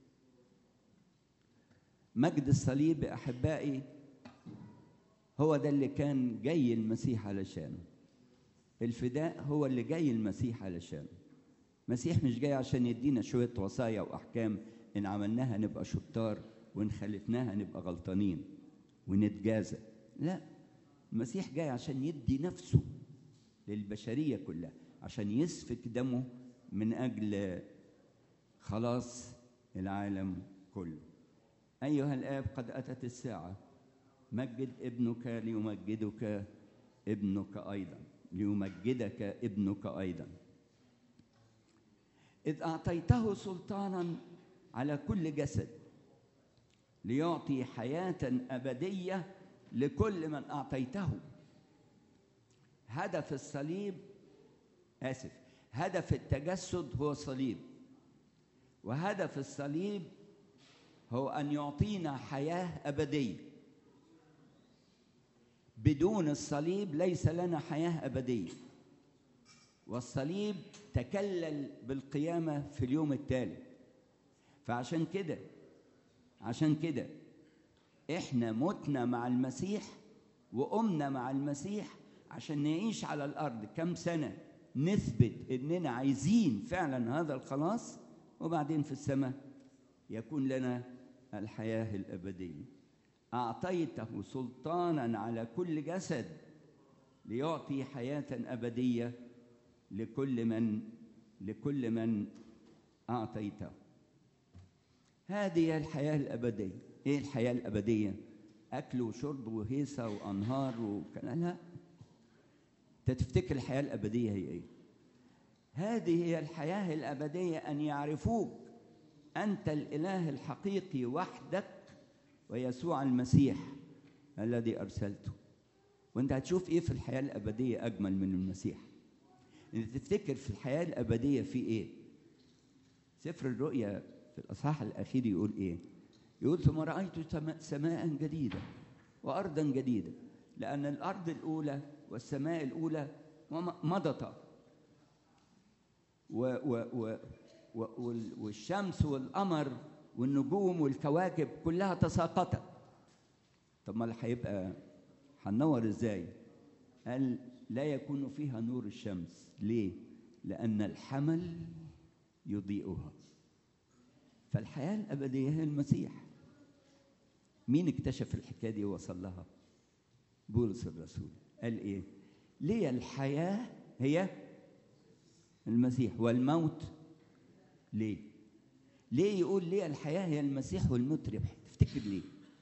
مجد الصليب أحبائي هو ده اللي كان جاي المسيح علشانه. الفداء هو اللي جاي المسيح علشانه. المسيح مش جاي عشان يدينا شوية وصايا وأحكام إن عملناها نبقى شطار وإن خالفناها نبقى غلطانين ونتجازى. لا، المسيح جاي عشان يدي نفسه للبشرية كلها، عشان يسفك دمه من أجل خلاص العالم كله. أيها الآب قد أتت الساعة، مجد ابنك ليمجدك ابنك أيضا، ليمجدك ابنك أيضا. إذ أعطيته سلطانا على كل جسد ليعطي حياة أبدية لكل من أعطيته. هدف الصليب هدف التجسد هو الصليب، وهدف الصليب هو أن يعطينا حياة أبدية. بدون الصليب ليس لنا حياة أبدية، والصليب تكلل بالقيامة في اليوم الثالث. فعشان كده إحنا متنا مع المسيح وقمنا مع المسيح عشان نعيش على الأرض كم سنة نثبت إننا عايزين فعلا هذا الخلاص، وبعدين في السماء يكون لنا الحياة الأبدية. أعطيته سلطانا على كل جسد ليعطي حياة أبدية لكل من أعطيته. هذه الحياة الأبدية. إيه الحياة الأبدية؟ أكل وشرب وهيصة وأنهار وكلام؟ لا. أنت تفتكر الحياة الأبدية هي إيه؟ هذه هي الحياة الأبدية، أن يعرفوك أنت الإله الحقيقي وحدك ويسوع المسيح الذي أرسلته. وأنت هتشوف إيه في الحياة الأبدية أجمل من المسيح؟ أنت تفتكر في الحياة الأبدية في إيه؟ سفر الرؤيا في الأصحاح الأخير يقول إيه؟ يقول ثم رأيت سماء جديدة وأرضا جديدة، لأن الأرض الأولى والسماء الأولى مضتا، والشمس والقمر والنجوم والكواكب كلها تساقطت. طب ما هيبقى هننور ازاي؟ قال لا يكون فيها نور الشمس. ليه؟ لأن الحمل يضيئها. فالحياة الأبدية هي المسيح. مين اكتشف الحكاية دي ووصل لها؟ بولس الرسول. قال ايه؟ ليه الحياة هي المسيح والموت. ليه يقول ليه الحياة هي المسيح والموت ربح؟ تفتكر ليه؟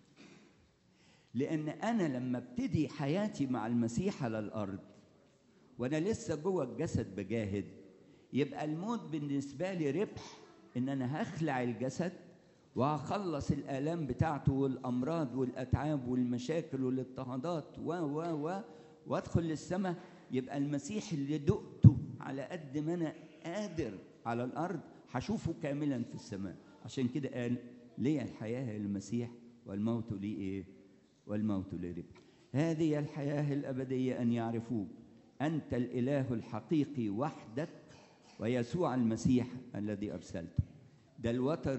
لأن أنا لما ابتدي حياتي مع المسيح على الأرض وأنا لسه جوه الجسد بجاهد، يبقى الموت بالنسبة لي ربح، إن أنا هخلع الجسد وهخلص الآلام بتاعته والأمراض والأتعاب والمشاكل والاضطهادات وأدخل للسماء. يبقى المسيح اللي دقته على قد ما أنا قادر على الأرض هشوفه كاملا في السماء. عشان كده قال ليه الحياة هي المسيح والموت لي إيه؟ والموت لي ربح. هذه الحياة الأبدية، أن يعرفوك أنت الإله الحقيقي وحدك ويسوع المسيح الذي أرسلته. ده الوتر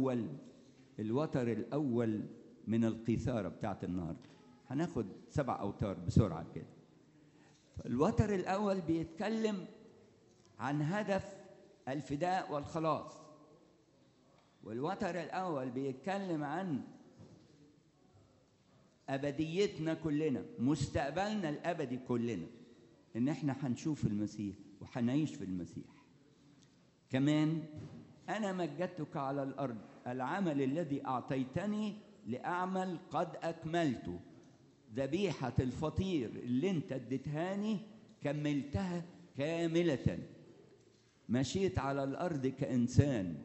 الأول من القيثارة بتاعت النهاردة. هناخد 7 أوتار بسرعة كده. الوتر الأول بيتكلم عن هدف الفداء والخلاص، والوتر الأول بيتكلم عن أبديتنا كلنا، مستقبلنا الأبدي كلنا، إن إحنا هنشوف المسيح وهنعيش في المسيح. كمان أنا مجدتك على الأرض، العمل الذي أعطيتني لأعمل قد أكملته. ذبيحة الفطير اللي أنت اديتهاني كملتها كاملة. مشيت على الأرض كإنسان.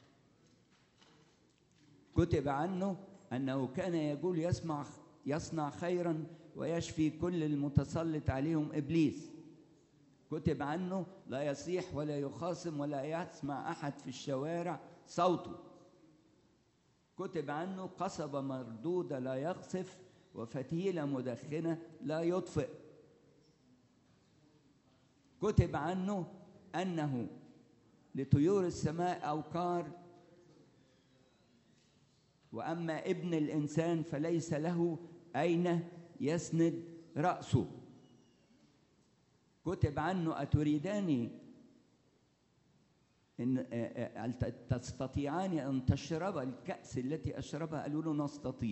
كتب عنه أنه كان يقول يصنع خيرا ويشفي كل المتسلط عليهم إبليس. كتب عنه لا يصيح ولا يخاصم ولا يسمع أحد في الشوارع صوته. كتب عنه قصبة مردودة لا يقصف وفتيلة مدخنة لا يطفئ. كتب عنه أنه لطيور السماء أوقار، وأما ابن الإنسان فليس له أين يسند رأسه. كتب عنه أتريدان إن تستطيعان أن تشرب الكأس التي أشربها؟ قالوا له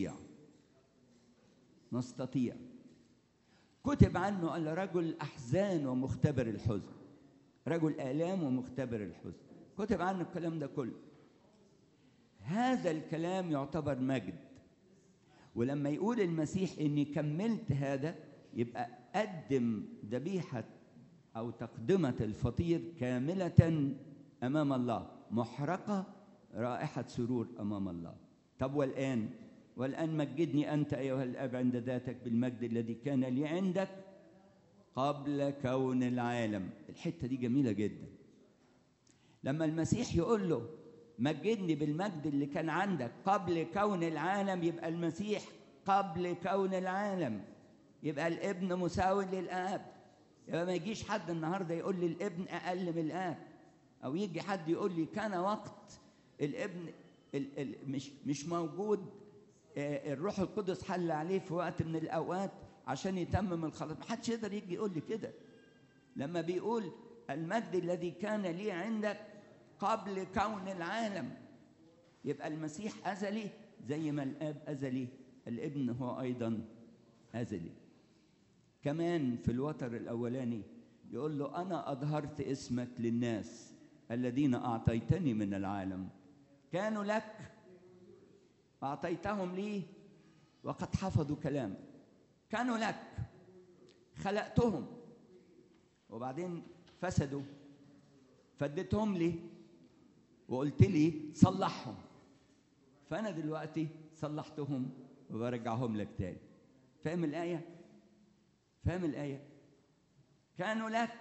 نستطيع. كتب عنه أن رجل أحزان ومختبر الحزن، رجل آلام ومختبر الحزن. كتب عنه الكلام ده كله. هذا الكلام يعتبر مجد. ولما يقول المسيح إني كملت هذا، يبقى قدم ذبيحة أو تقدمة الفطير كاملة أمام الله، محرقة رائحة سرور أمام الله. طب والآن والآن مجدني أنت أيها الآب عند ذاتك بالمجد الذي كان لي عندك قبل كون العالم. الحتة دي جميلة جدا. لما المسيح يقول له مجدني بالمجد اللي كان عندك قبل كون العالم، يبقى المسيح قبل كون العالم، يبقى الابن مساوي للآب. يبقى ما يجيش حد النهارده يقول لي الابن أقل من الآب، أو يجي حد يقول لي كان وقت الابن مش موجود، الروح القدس حل عليه في وقت من الأوقات عشان يتمم الخلاص. ما حدش يقدر يجي يقول لي كده. لما بيقول المجد الذي كان لي عندك قبل كون العالم، يبقى المسيح أزلي زي ما الآب أزلي، الابن هو أيضا أزلي. كمان في الوتر الأولاني يقول له أنا أظهرت اسمك للناس الذين أعطيتني من العالم، كانوا لك أعطيتهم لي وقد حفظوا كلامك. كانوا لك، خلقتهم وبعدين فسدوا، فديتهم لي وقلت لي صلحهم، فأنا دلوقتي صلحتهم وبرجعهم لك تاني. فاهم الآية؟ فاهم الآية؟ كانوا لك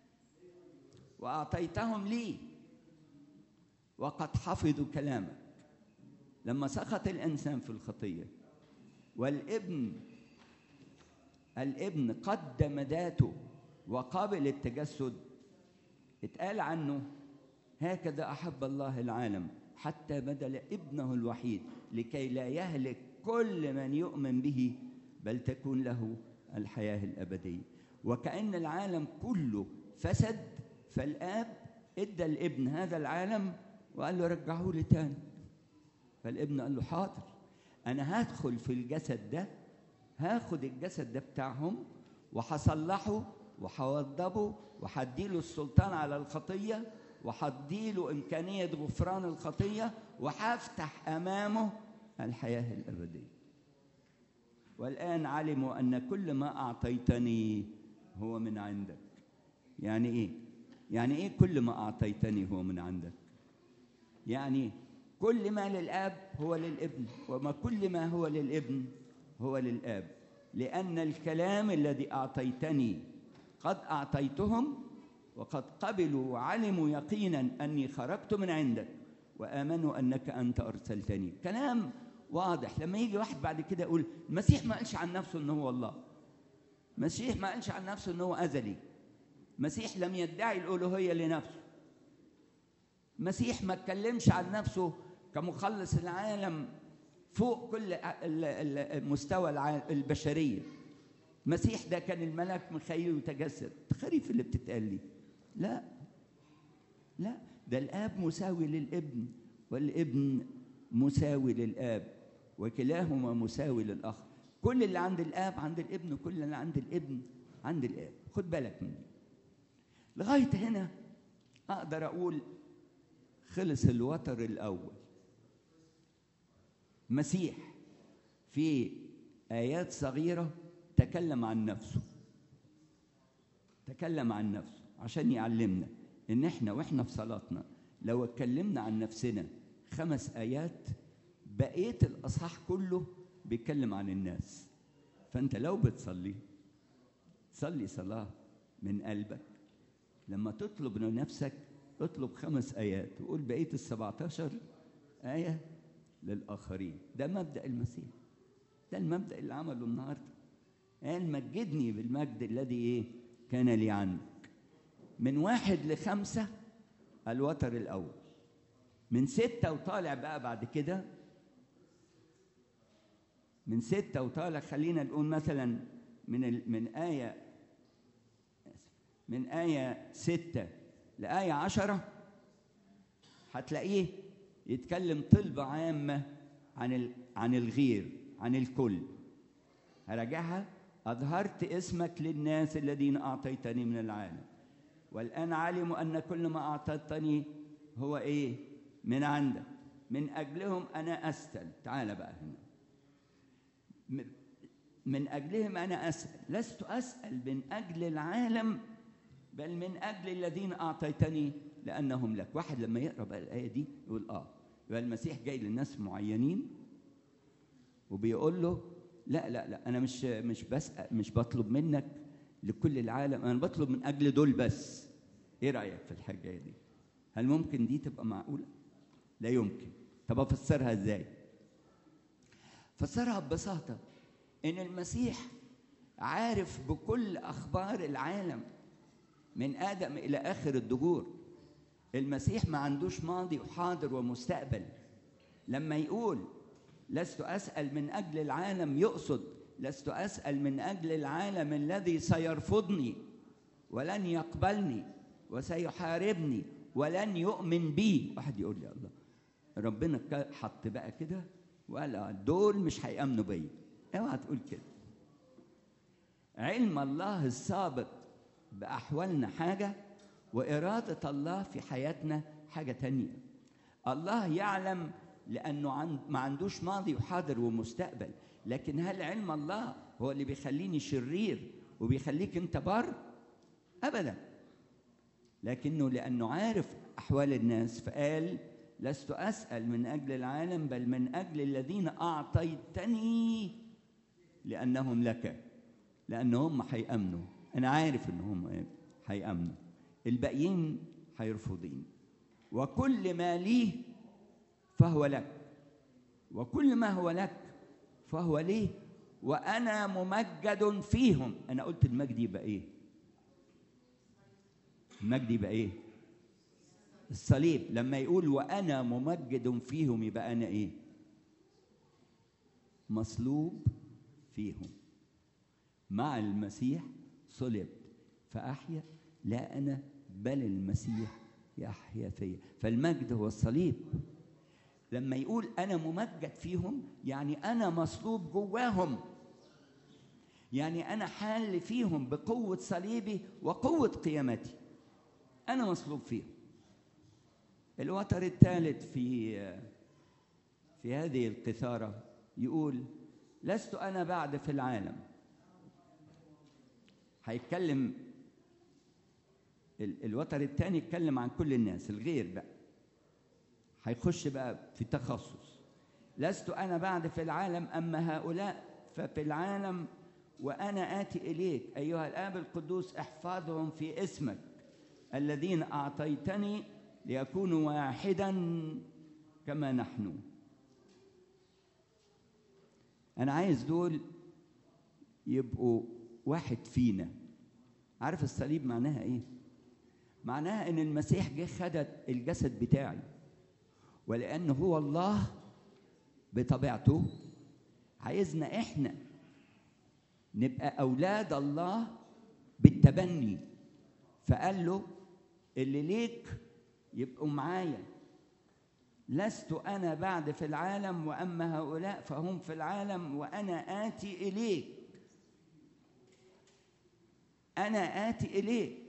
وأعطيتهم لي وقد حفظوا كلامك. لما سقط الإنسان في الخطية والابن قدم ذاته وقابل التجسد، اتقال عنه هكذا أحب الله العالم حتى بذل ابنه الوحيد لكي لا يهلك كل من يؤمن به بل تكون له الحياة الأبدية. وكأن العالم كله فسد، فالآب ادى الابن هذا العالم وقال له رجعوه لي تاني. فالابن قال له حاضر، أنا هدخل في الجسد ده، هاخد الجسد ده بتاعهم وحصلحه وحوضبه وحديله السلطان على الخطية وحديله إمكانية غفران الخطية وحفتح أمامه الحياة الأبدية. والآن علموا أن كل ما أعطيتني هو من عندك. يعني إيه؟ يعني إيه كل ما أعطيتني هو من عندك؟ يعني كل ما للآب هو للابن، وما كل ما هو للابن هو للآب، لأن الكلام الذي أعطيتني قد أعطيتهم وقد قبلوا وعلموا يقينا أني خرجت من عندك وآمنوا أنك أنت أرسلتني. كلام واضح. لما يجي واحد بعد كده يقول المسيح ما قالش عن نفسه أنه هو الله، المسيح ما قالش عن نفسه أنه هو أزلي، المسيح لم يدعي الألوهية لنفسه، المسيح ما اتكلمش عن نفسه كمخلص العالم فوق كل مستوى البشرية. المسيح ده كان الملك مخيل وتجسد. خريف اللي بتتقال لي؟ لا، ده الآب مساوي للابن والابن مساوي للآب وكلاهما مساوي للآخر. كل اللي عند الآب عند الابن وكل اللي عند الابن عند الآب. خد بالك مني. لغاية هنا أقدر أقول خلص الوتر الأول. مسيح في آيات صغيرة تكلم عن نفسه عشان يعلمنا إن إحنا في صلاتنا لو اتكلمنا عن نفسنا 5 آيات، بقية الأصحاح كله بيتكلم عن الناس. فأنت لو بتصلي صلي صلاة من قلبك، لما تطلب لنفسك اطلب 5 آيات وقول بقية 17 آية للآخرين. ده مبدأ المسيح، ده المبدأ اللي عمله النهارده. قال مجدني بالمجد الذي كان لي عنك. من 1 ل5 الوتر الأول، من 6 وطالع بقى بعد كده، من 6 وطالع خلينا نقول مثلا من آية 6 لآية 10 هتلاقيه يتكلم طلبة عامة عن الغير، عن الكل. هراجعها. أظهرت اسمك للناس الذين أعطيتني من العالم، والآن علموا أن كل ما أعطيتني هو من عندك، من أجلهم أنا أسأل. تعال بقى هنا. من أجلهم أنا أسأل، لست أسأل من أجل العالم بل من أجل الذين أعطيتني لأنهم لك. واحد لما يقرأ بقى الآية دي يقول يبقى المسيح جاي للناس معينين وبيقول له لا لا لا، انا مش بطلب منك لكل العالم، انا بطلب من اجل دول بس. ايه رايك في الحاجه دي؟ هل ممكن دي تبقى معقوله؟ لا يمكن. طب افسرها ازاي؟ فسرها ببساطه، ان المسيح عارف بكل اخبار العالم من ادم الى اخر الدهور. المسيح ما عندوش ماضي وحاضر ومستقبل. لما يقول لست اسال من اجل العالم، يقصد لست اسال من اجل العالم الذي سيرفضني ولن يقبلني وسيحاربني ولن يؤمن بي. واحد يقول لي الله، ربنا حط بقى كده وقال دول مش هيامنوا بيا. اوعى تقول كده. علم الله السابق باحوالنا حاجه، واراده الله في حياتنا حاجه تانية. الله يعلم لانه ما عندوش ماضي وحاضر ومستقبل، لكن هل علم الله هو اللي بيخليني شرير وبيخليك انت بار؟ ابدا. لكنه لانه عارف احوال الناس فقال لست اسال من اجل العالم بل من اجل الذين اعطيتني لانهم لك. لانهم هيامنوا، انا عارف انهم هيامنوا، الباقيين هيرفضين. وكل ما لي فهو لك، وكل ما هو لك فهو ليه، وانا ممجد فيهم. انا قلت المجد يبقى ايه؟ المجد يبقى ايه؟ الصليب. لما يقول وانا ممجد فيهم يبقى انا ايه؟ مصلوب فيهم مع المسيح، صلبت فاحيا لا انا بل المسيح يحيا فيا. فالمجد هو الصليب. لما يقول انا ممجد فيهم يعني انا مصلوب جواهم، يعني انا حال فيهم بقوه صليبي وقوه قيامتي. انا مصلوب فيهم. الوتر الثالث في هذه القثاره يقول لست انا بعد في العالم. هيتكلم الوتر الثاني يتكلم عن كل الناس الغير بقى، هيخش بقى في تخصص. لست انا بعد في العالم اما هؤلاء ففي العالم وانا اتي اليك ايها الاب القدوس احفظهم في اسمك الذين اعطيتني ليكونوا واحدا كما نحن. انا عايز دول يبقوا واحد فينا. عارف الصليب معناها ايه؟ معناها ان المسيح جه خد الجسد بتاعي، ولانه هو الله بطبيعته عايزنا احنا نبقى اولاد الله بالتبني. فقال له اللي ليك يبقوا معايا. لست انا بعد في العالم واما هؤلاء فهم في العالم وانا اتي اليك. انا اتي اليك.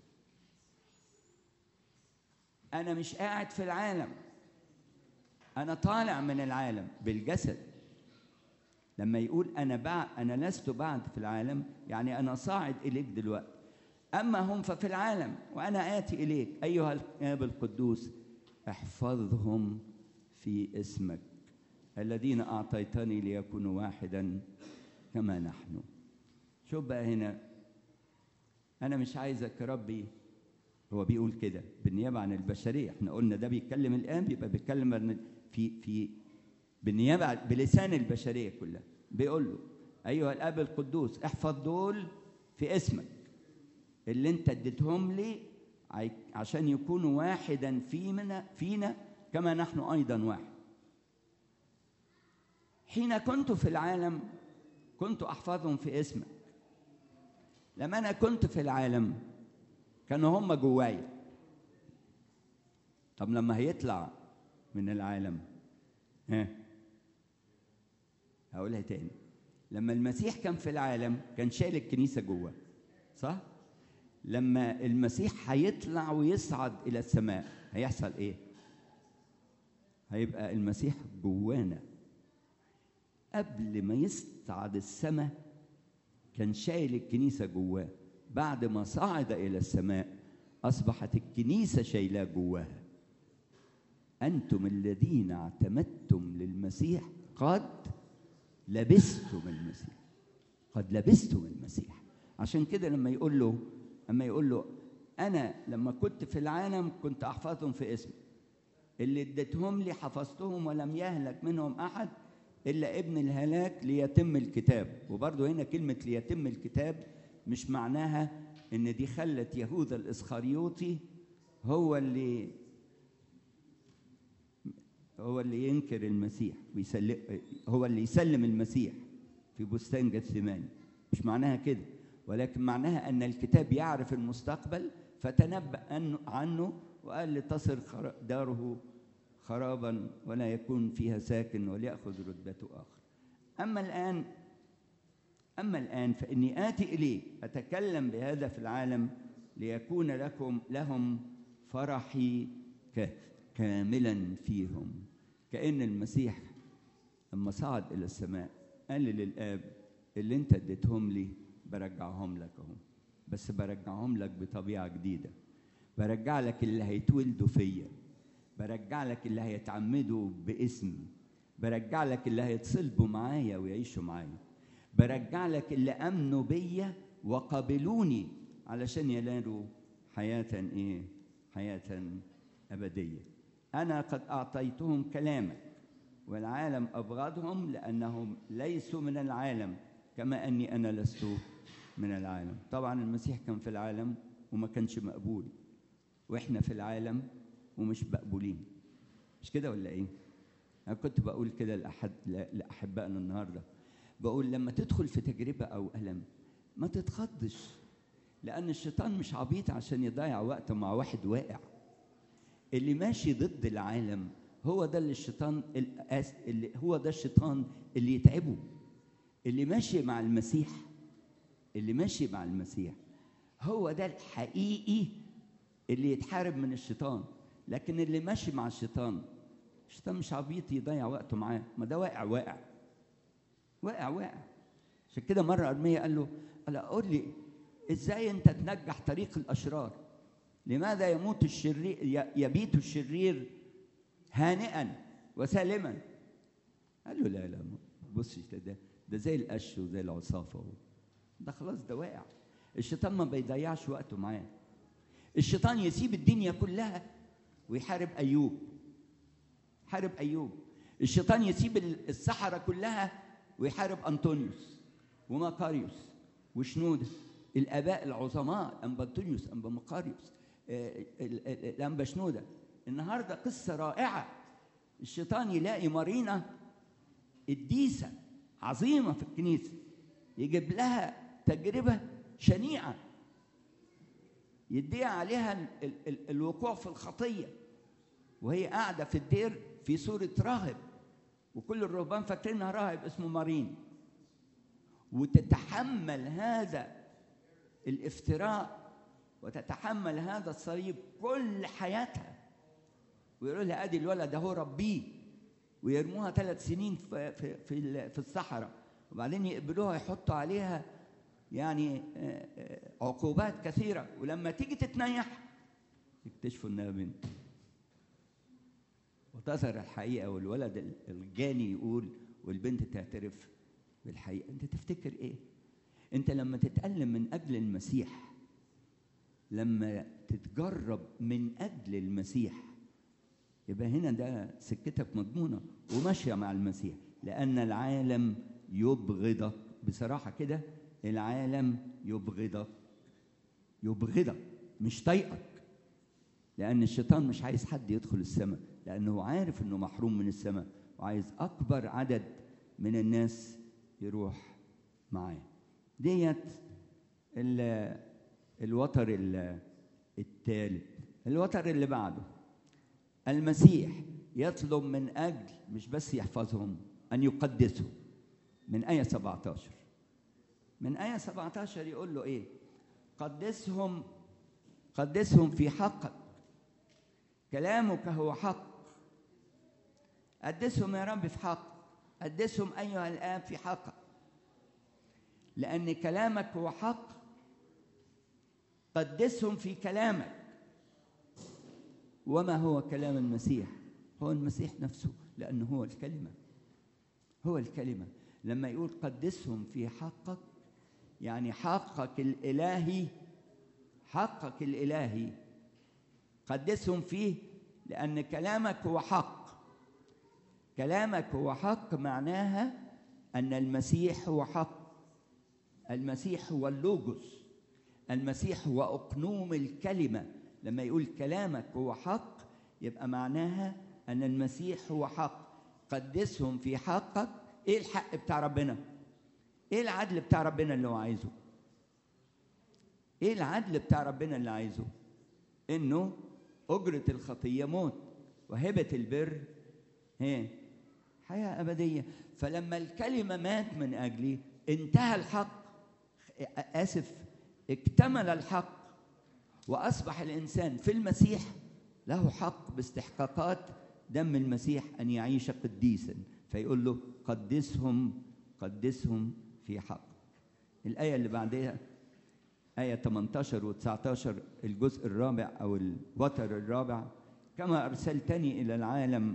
انا مش قاعد في العالم، انا طالع من العالم بالجسد. لما يقول انا لست بعد في العالم يعني انا صاعد اليك دلوقتي. اما هم ففي العالم وانا اتي اليك ايها الاب القدوس احفظهم في اسمك الذين اعطيتني ليكونوا واحدا كما نحن. شوف بقى هنا، انا مش عايزك يا ربي، هو بيقول كده بالنيابه عن البشريه. احنا قلنا ده بيتكلم الان، يبقى بيتكلم في بالنيابه بلسان البشريه كلها. بيقول له ايها الاب القدوس احفظ دول في اسمك اللي انت اديتهم لي عشان يكونوا واحدا فينا كما نحن ايضا واحد. حين كنت في العالم كنت احفظهم في اسمك. لما انا كنت في العالم كانوا هم جوايا. طب لما هيطلع من العالم هقولها تاني. لما المسيح كان في العالم كان شايل الكنيسة جواه، صح؟ لما المسيح هيطلع ويصعد إلى السماء هيحصل إيه؟ هيبقى المسيح جوانا. قبل ما يصعد السماء كان شايل الكنيسة جواه. بعد ما صعد إلى السماء أصبحت الكنيسة شايلاه جواها. أنتم الذين اعتمدتم للمسيح قد لبستم المسيح، قد لبستم المسيح. عشان كده لما يقول له أنا لما كنت في العالم كنت أحفظهم في اسمي، اللي اديتهم لي حفظتهم ولم يهلك منهم أحد إلا ابن الهلاك ليتم الكتاب. وبرضه هنا كلمة ليتم الكتاب مش معناها إن دي خلت يهوذا الإسخريوطي هو اللي ينكر المسيح هو اللي يسلم المسيح في بستان جثماني، مش معناها كده، ولكن معناها أن الكتاب يعرف المستقبل فتنبأ عنه وقال لتصر داره خرابا ولا يكون فيها ساكن وليأخذ رتبته آخر. أما الآن فإني آتي إليه أتكلم بهذا في العالم ليكون لهم فرحي كاملا فيهم. كأن المسيح لما صعد إلى السماء قال للآب اللي أنت اديتهم لي برجعهم لك اهو، بس برجعهم لك بطبيعة جديدة، برجع لك اللي هيتولدوا فيا، برجع لك اللي هيتعمدوا باسمي، برجع لك اللي هيتصلبوا معايا ويعيشوا معايا، برجع لك اللي امنوا بيا وقبلوني علشان ينالوا حياة أبدية. أنا قد أعطيتهم كلامك والعالم أبغضهم لأنهم ليسوا من العالم كما أني أنا لست من العالم. طبعا المسيح كان في العالم وما كانش مقبول، وإحنا في العالم ومش مقبولين، مش كده ولا إيه؟ أنا كنت بقول كده لأحبائنا النهاردة، بقول لما تدخل في تجربة أو ألم ما تتخضش، لأن الشيطان مش عبيط عشان يضيع وقته مع واحد واقع. اللي ماشي ضد العالم هو ده الشيطان اللي يتعبه. اللي ماشي مع المسيح هو ده الحقيقي اللي يتحارب من الشيطان. لكن اللي ماشي مع الشيطان مش عبيط يضيع وقته معاه، ما ده واقع. عشان كده مرة أرميا قال له قول لي ازاي انت تنجح طريق الاشرار؟ لماذا يبيت الشرير هانئا وسالما؟ قال له لا بصش ده زي القش وزي العصافه، ده خلاص ده واقع. الشيطان ما بيضيعش وقته معاه. الشيطان يسيب الدنيا كلها ويحارب ايوب. الشيطان يسيب الصحراء كلها ويحارب انطونيوس ومقاريوس وشنوده، الآباء العظماء، أنبا أنطونيوس، أنبا مقاريوس، الأنبا شنودة. النهارده قصة رائعة. الشيطان يلاقي مارينا الديسة عظيمة في الكنيسة يجيب لها تجربة شنيعة يديها عليها الوقوع في الخطية وهي قاعدة في الدير في صورة راهب، وكل الرهبان فاكرينها راهب اسمه مارين، وتتحمل هذا الافتراء وتتحمل هذا الصليب كل حياتها، ويقولوا لها ادي الولد ده هو ربيه، ويرموها 3 سنين في الصحراء، وبعدين يقبلوها يحطوا عليها يعني عقوبات كثيره، ولما تيجي تتنيح يكتشفوا انها بنت وتظهر الحقيقه، والولد الجاني يقول والبنت تعترف بالحقيقه. انت تفتكر ايه؟ انت لما تتألم من اجل المسيح، لما تتجرب من اجل المسيح، يبقى هنا ده سكتك مضمونه وماشيه مع المسيح، لان العالم يبغضك. بصراحه كده العالم يبغضك مش طايقك، لان الشيطان مش عايز حد يدخل السماء، لانه عارف انه محروم من السماء وعايز اكبر عدد من الناس يروح معاه. ديت الوتر الثالث. الوتر اللي بعده المسيح يطلب من اجل مش بس يحفظهم، ان يقدسهم. من آية 17 يقول له ايه؟ قدسهم في حقك، كلامك هو حق. قدسهم يا رب في حق، قدسهم ايها الآب في حقك، لأن كلامك هو حق. قدسهم في كلامك. وما هو كلام المسيح؟ هو المسيح نفسه، لأنه هو الكلمة. لما يقول قدسهم في حقك، يعني حقك الإلهي، حقك الإلهي قدسهم فيه، لأن كلامك هو حق. كلامك هو حق معناها أن المسيح هو حق. المسيح هو اللوجوس، المسيح هو أقنوم الكلمة. لما يقول كلامك هو حق يبقى معناها أن المسيح هو حق. قدسهم في حقك. إيه الحق بتاع ربنا؟ إيه العدل بتاع ربنا اللي هو عايزه؟ إيه العدل بتاع ربنا اللي عايزه؟ إنه أجرة الخطية موت، وهبة البر حياة أبدية. فلما الكلمة مات من أجلي انتهى الحق، اكتمل الحق، وأصبح الإنسان في المسيح له حق باستحقاقات دم المسيح أن يعيش قديسا. فيقول له قدسهم في حق. الآية اللي بعدها آية 18 و 19 الجزء الرابع أو الوتر الرابع: كما أرسلتني إلى العالم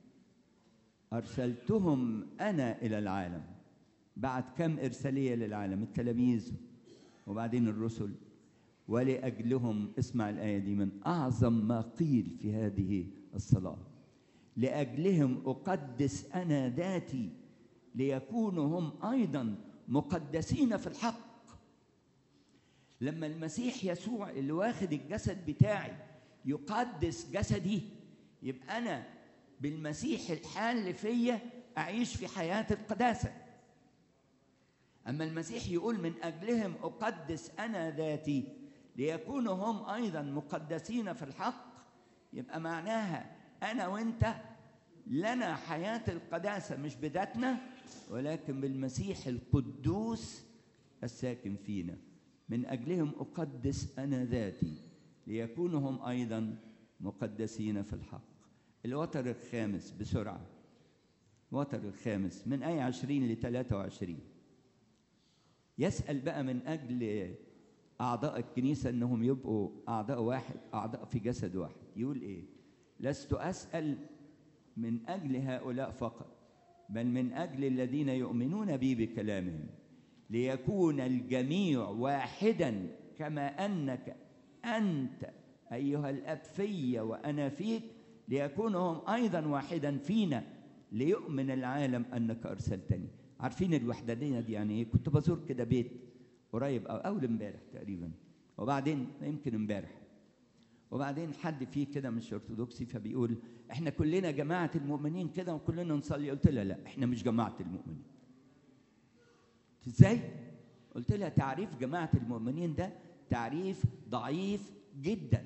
أرسلتهم أنا إلى العالم. بعد كم إرسالية للعالم؟ التلاميذ وبعدين الرسل. ولأجلهم، اسمع الآية دي من أعظم ما قيل في هذه الصلاة: لأجلهم أقدس أنا ذاتي ليكونوا هم أيضا مقدسين في الحق. لما المسيح يسوع اللي واخد الجسد بتاعي يقدس جسدي، يبقى أنا بالمسيح الحال فيا أعيش في حياة القداسة. أما المسيح يقول من أجلهم أقدس أنا ذاتي ليكونوا هم أيضا مقدسين في الحق، يبقى معناها أنا وإنت لنا حياة القداسة مش بذاتنا ولكن بالمسيح القدوس الساكن فينا. من أجلهم أقدس أنا ذاتي ليكونوا هم أيضا مقدسين في الحق. الوتر الخامس بسرعة، الوتر الخامس من آية 20 ل 23 يسأل بقى من أجل أعضاء الكنيسة أنهم يبقوا أعضاء واحد، أعضاء في جسد واحد. يقول إيه؟ لست أسأل من أجل هؤلاء فقط، بل من أجل الذين يؤمنون بي بكلامهم، ليكون الجميع واحدا كما أنك أنت أيها الأب في وأنا فيك، ليكونوا هم أيضا واحدا فينا، ليؤمن العالم أنك أرسلتني. عارفين الوحدانية دي يعني إيه؟ كنت بزور كده بيت قريب أو أول امبارح تقريبا، وبعدين يمكن امبارح، وبعدين حد فيه كده مش أرثوذكسي فبيقول إحنا كلنا جماعة المؤمنين كده وكلنا نصلي. قلت لها لا، إحنا مش جماعة المؤمنين. إزاي؟ قلت لها تعريف جماعة المؤمنين ده تعريف ضعيف جدا.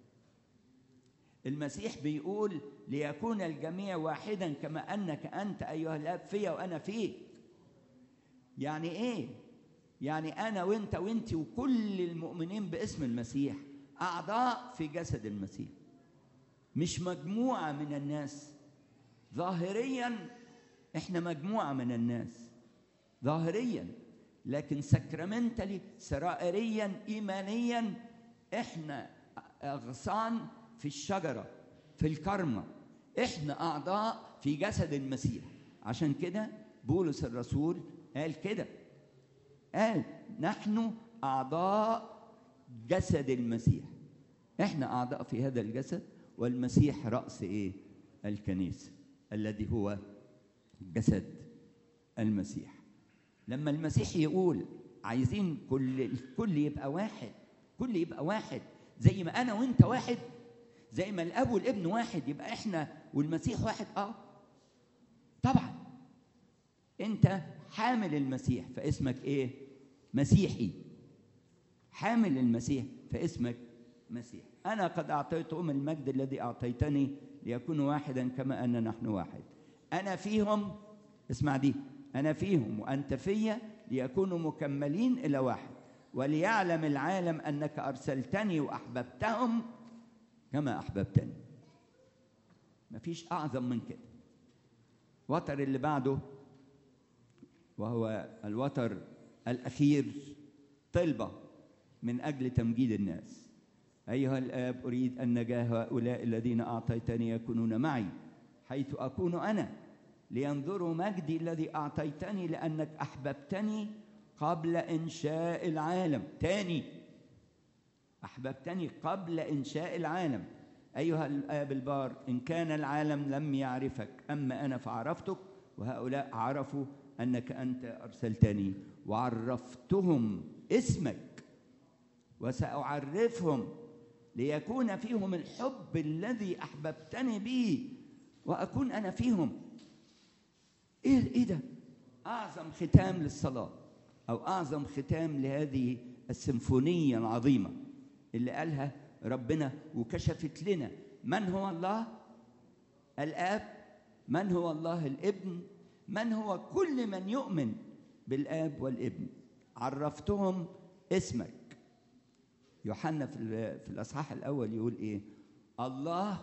المسيح بيقول ليكون الجميع واحدا كما أنك أنت أيها الأب في وأنا فيك. يعني إيه؟ يعني أنا وأنت وأنت وكل المؤمنين باسم المسيح أعضاء في جسد المسيح، مش مجموعة من الناس. ظاهريا إحنا مجموعة من الناس ظاهريا، لكن سكرامنتالي سرائريا إيمانيا إحنا أغصان في الشجرة في الكرمة، إحنا أعضاء في جسد المسيح. عشان كده بولس الرسول قال كده، قال نحن أعضاء جسد المسيح. إحنا أعضاء في هذا الجسد، والمسيح رأس إيه؟ الكنيسة الذي هو جسد المسيح. لما المسيح يقول عايزين الكل يبقى واحد، كل يبقى واحد زي ما أنا وإنت واحد، زي ما الأب والابن واحد، يبقى إحنا والمسيح واحد. طبعا أنت حامل المسيح فاسمك إيه؟ مسيحي. حامل المسيح فاسمك مسيح. أنا قد أعطيتهم المجد الذي أعطيتني ليكونوا واحدا كما أن نحن واحد. أنا فيهم، اسمع دي، أنا فيهم وأنت فيا ليكونوا مكملين إلى واحد، وليعلم العالم أنك أرسلتني وأحببتهم كما أحببتني. مفيش أعظم من كده. الوتر اللي بعده وهو الوتر الأخير، طلبة من أجل تمجيد الناس. أيها الآب، أريد أن نجاه هؤلاء الذين أعطيتني يكونون معي حيث أكون أنا، لينظروا مجدي الذي أعطيتني لأنك أحببتني قبل إنشاء العالم. تاني، أحببتني قبل إنشاء العالم. أيها الآب البار، إن كان العالم لم يعرفك، أما أنا فعرفتك، وهؤلاء عرفوا أنك أنت أرسلتني، وعرفتهم اسمك، وسأعرفهم ليكون فيهم الحب الذي أحببتني به وأكون أنا فيهم. إيه ده؟ أعظم ختام للصلاة، أو أعظم ختام لهذه السيمفونية العظيمة اللي قالها ربنا وكشفت لنا من هو الله الآب، من هو الله الابن، من هو كل من يؤمن بالآب والابن. عرفتهم اسمك. يوحنا في الأصحاح الأول يقول إيه؟ الله،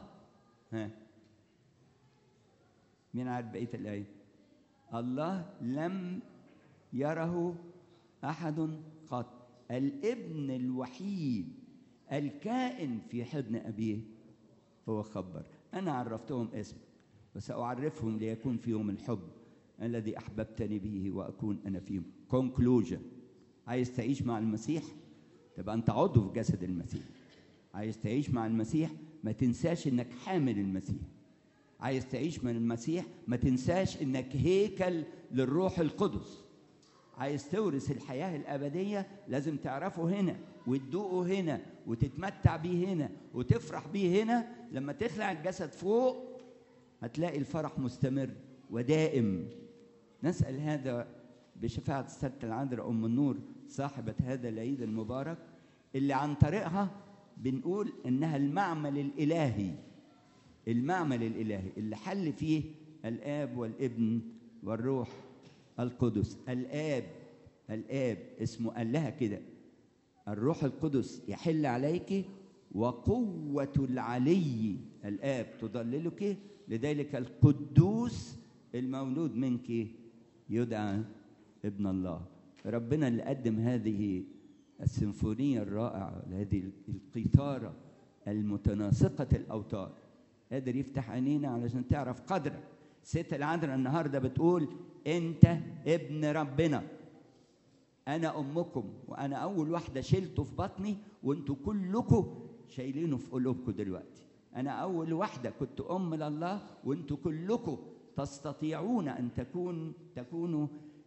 مين عارف بقية الآية؟ الله لم يره أحد قط، الابن الوحيد الكائن في حضن أبيه هو خبر. أنا عرفتهم اسمك وسأعرفهم ليكون فيهم الحب الذي أحببتني به وأكون أنا فيهم. conclusion. عايز تعيش مع المسيح؟ تبقى أنت عضو في جسد المسيح. عايز تعيش مع المسيح؟ ما تنساش إنك حامل المسيح. عايز تعيش من المسيح؟ ما تنساش إنك هيكل للروح القدس. عايز تورث الحياة الأبدية؟ لازم تعرفه هنا وتدوقه هنا وتتمتع بيه هنا وتفرح بيه هنا. لما تخلع الجسد فوق هتلاقي الفرح مستمر ودائم. نسأل هذا بشفاعة السيدة العذراء أم النور صاحبة هذا العيد المبارك، اللي عن طريقها بنقول إنها المعمل الإلهي، المعمل الإلهي اللي حل فيه الآب والابن والروح القدس. الآب اسمه، قال لها كده: الروح القدس يحل عليك وقوة العلي الآب تضللك، لذلك القدوس المولود منك يدعى ابن الله. ربنا اللي قدم هذه السيمفونية الرائعة، هذه القيثارة المتناسقة الأوتار، قادر يفتح عينينا علشان تعرف قدرك. ست العذراء النهارده بتقول: أنت ابن ربنا، أنا أمكم، وأنا أول واحدة شلته في بطني، وأنتوا كلكم شايلينه في قلوبكم دلوقتي. أنا أول واحدة كنت أم لله، وأنتوا كلكم تستطيعون أن تكونوا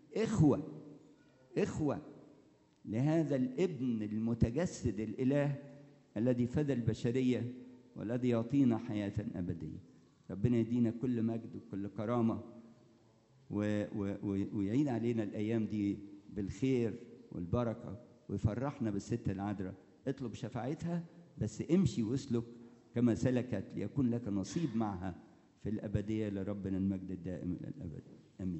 إخوة لهذا الابن المتجسد الإله الذي فدى البشرية والذي يعطينا حياة أبدية. ربنا يدينا كل مجد وكل كرامة، ويعين علينا الأيام دي بالخير والبركة، ويفرحنا بالست العذراء. اطلب شفاعتها، بس امشي واسلك كما سلكت، ليكون لك نصيب معها في الأبدية. لربنا المجد الدائم إلى الأبد، آمين.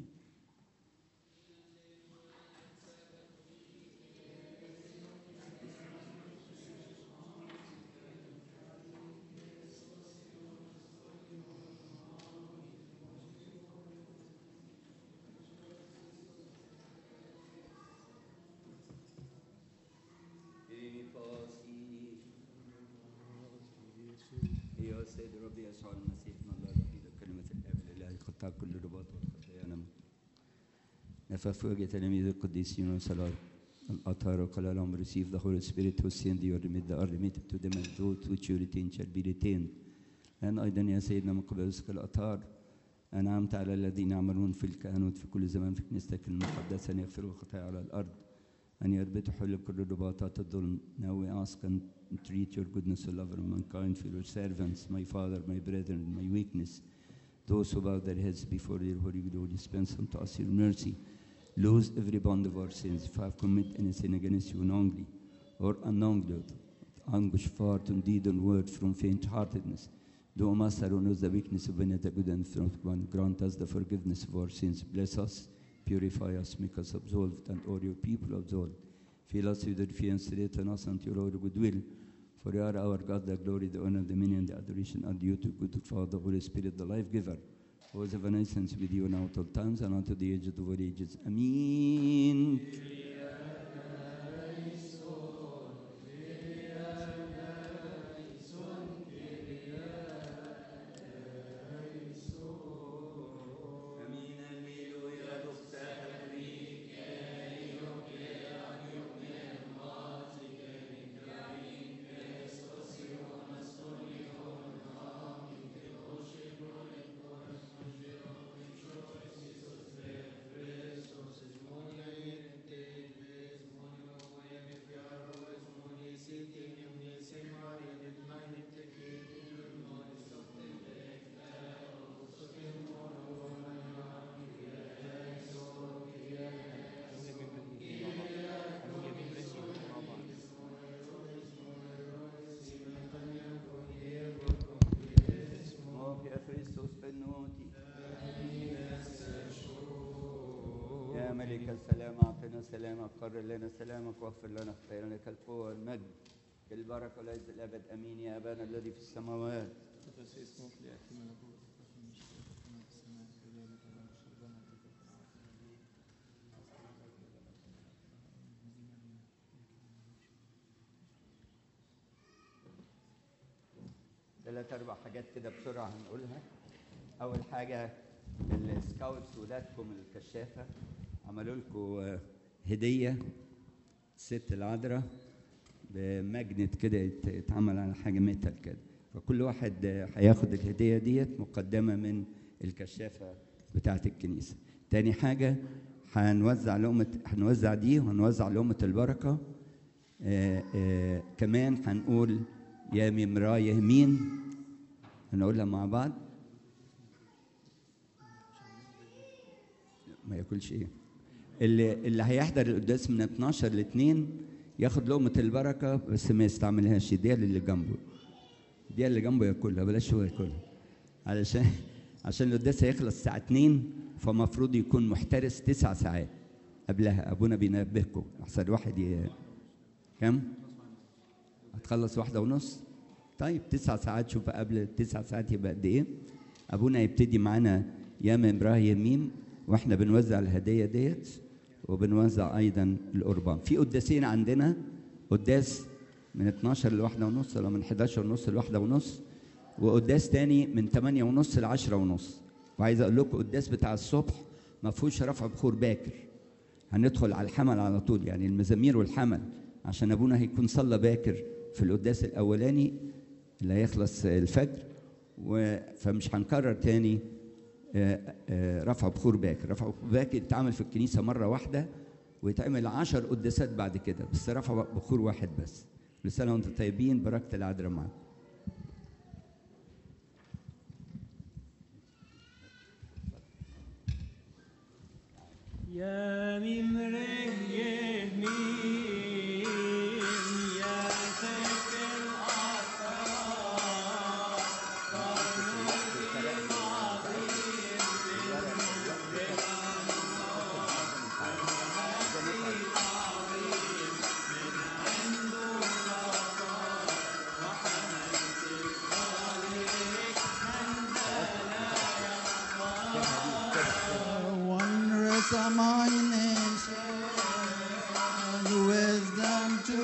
يا سيد ربي يسوع المسيح من الله الوحيد كلمة الآب الإلهي قطع كل رباط والخطايا نفخ في وجه تلاميذ القديسين وصلاة الأطهار وقال لهم: receive the Holy Spirit who sent you remit the are remitted to them, and those which you retain shall be retained. الآن أيضا يا سيدنا من قبلك الأطهار أنعمت على الذين يعملون في الكهنوت في كل زمان في كنيستك المقدسة أن يغفروا الخطايا على الأرض، أن يربطوا حل كل رباطات الظلم. Now we ask and treat your goodness, O lover of mankind, for your servants, my father, my brethren, my weakness, those who bow their heads before your holy glory. Dispense unto us your mercy. Lose every bond of our sins. If I have committed any sin against you knowingly or unknowingly, anguish, fart, and deed and word, from faint-heartedness, do, O Master, who knows the weakness of any good and one, grant us the forgiveness of our sins. Bless us, purify us, make us absolved, and all your people absolved. Fill us with your fear and strengthen us unto your goodwill. For you are our God, the glory, the honor, the dominion, the adoration are due to good Father, Holy Spirit, the life giver, who is evanescence with you now at all times and unto the age of all ages. Amen. ملك السلام أعطنا سلامك، قرر لنا سلامك واغفر لنا خطايانا، لك الفوق والمجد بالبركة والعز الأبد. أمين. يا أبانا الذي في السماوات. ثلاث أربع حاجات كده بسرعة هنقولها. أول حاجة، السكاوتس ولادكم الكشافة عملوا لكم هدية الست العذراء بماجنت كده يتعمل على حاجة ميتال كده، فكل واحد هياخد الهدية ديت مقدمة من الكشافة بتاعة الكنيسة. تاني حاجة، هنوزع دي وهنوزع لقمة البركة. كمان هنقول يا ممراه يمين، هنقولها مع بعض. ما ياكلش ايه اللي هيحضر القداس من 12 ل 2 ياخد لقمة البركة بس ما يستعملهاش، دي اللي جنبه، دي اللي جنبه ياكلها، بلاش هو ياكلها، عشان القداس هيخلص الساعة 2، فمفروض يكون محترس 9 ساعات قبلها. ابونا بينبهكم احسن واحد كم؟ هتخلص 1:30. طيب 9 ساعات، شوف قبل 9 ساعات يبقى قد ايه. ابونا يبتدي معانا يا ممراه يمين، واحنا بنوزع الهديه ديت وبنوزع ايضا القربان. في قداسين عندنا، قداس من 12 ل 1:30 ولا من 11:30 ل 1:30، وقداس تاني من 8:30 ل 10:30. وعايز اقول لكم القداس بتاع الصبح ما فيهوش رفع بخور باكر، هندخل على الحمل على طول، يعني المزامير والحمل، عشان ابونا هيكون صلى باكر في القداس الاولاني اللي هيخلص الفجر، فمش هنكرر تاني رفع بخور باكر. رفع بخور باكر يتعمل في الكنيسه مره واحده ويتعمل 10 قداسات بعد كده، بس رفع بخور واحد بس. كل سنه وانتم طيبين، بركه العذراء معاكم. يا ممراه يمين، يا سيف الأطهار، قرنك العظيم بالنور الأنوار، والهدي العظيم من عنده نصار، وحملت الخالق أنت لا يخفى. Wondrous are my nation, wisdom to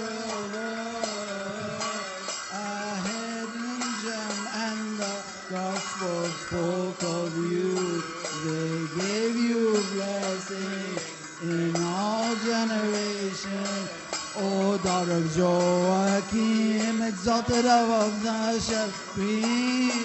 rule, a hidden gem, and the gospel spoke of you. They gave you blessing in all generations. O daughter of Joachim, exalted above the Shepherd.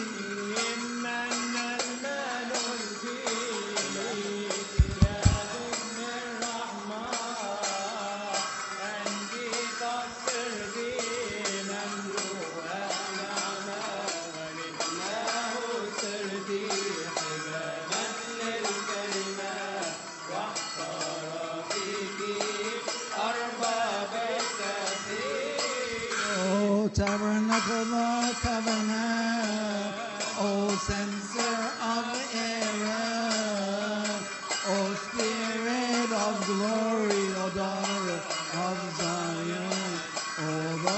Tabernacle of the covenant, O censer of Aaron, O spirit of glory, O daughter of Zion, O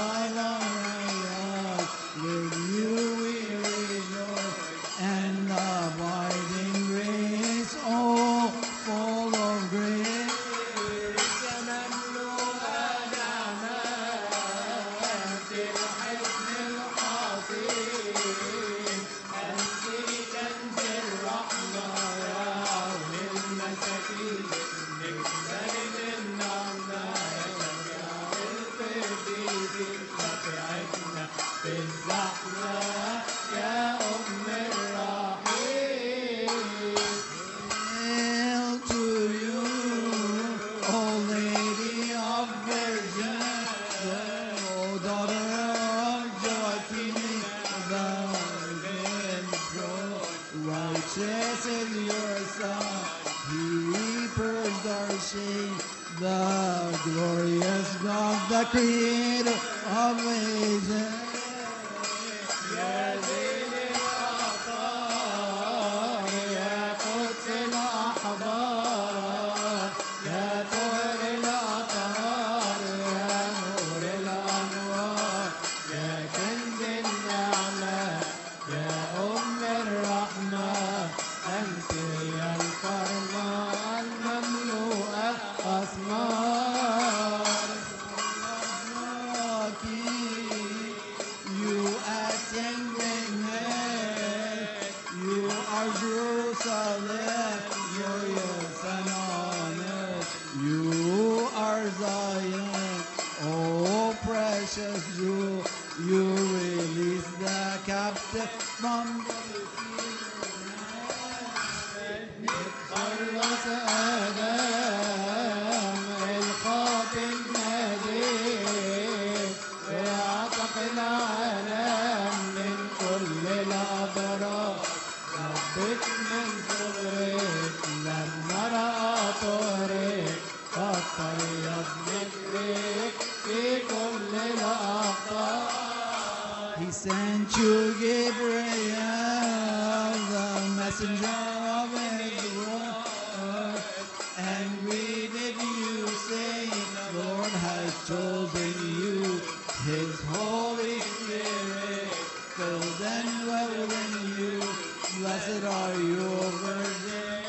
Zion, with you we rejoice, and abiding grace, O full of grace. The glorious God, the creator of ages. from the خلص آدم الخاطئ النزيه ويعتق العالم من كل الأضرار ربك من صغرك لما رأى طهرك قد طيب ذكرك في كل الأخطار. He sent you Gabriel, the messenger of his word, and greeted you, saying, the Lord has chosen you, his Holy Spirit filled and dwell within you. Blessed are you, O Virgin.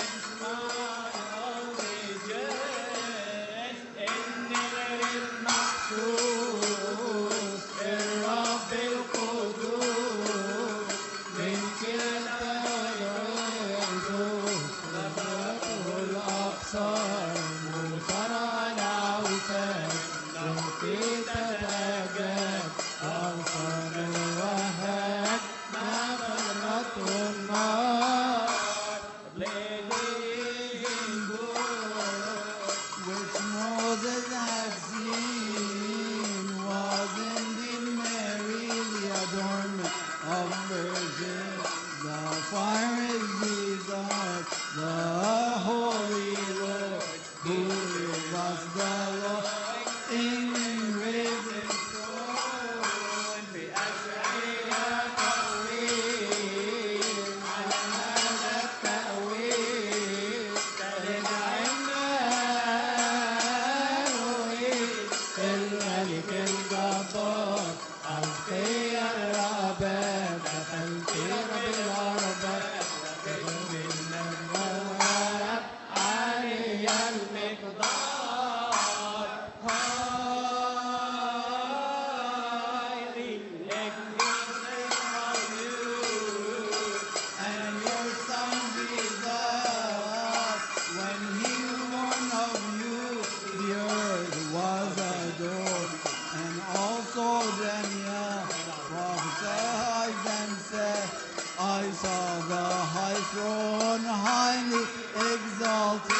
Which Moses had seen was indeed Mary, the adornment of virgin. The fire is Jesus, the Holy Lord, who was the Lord in risen throne. I saw the high throne highly exalted.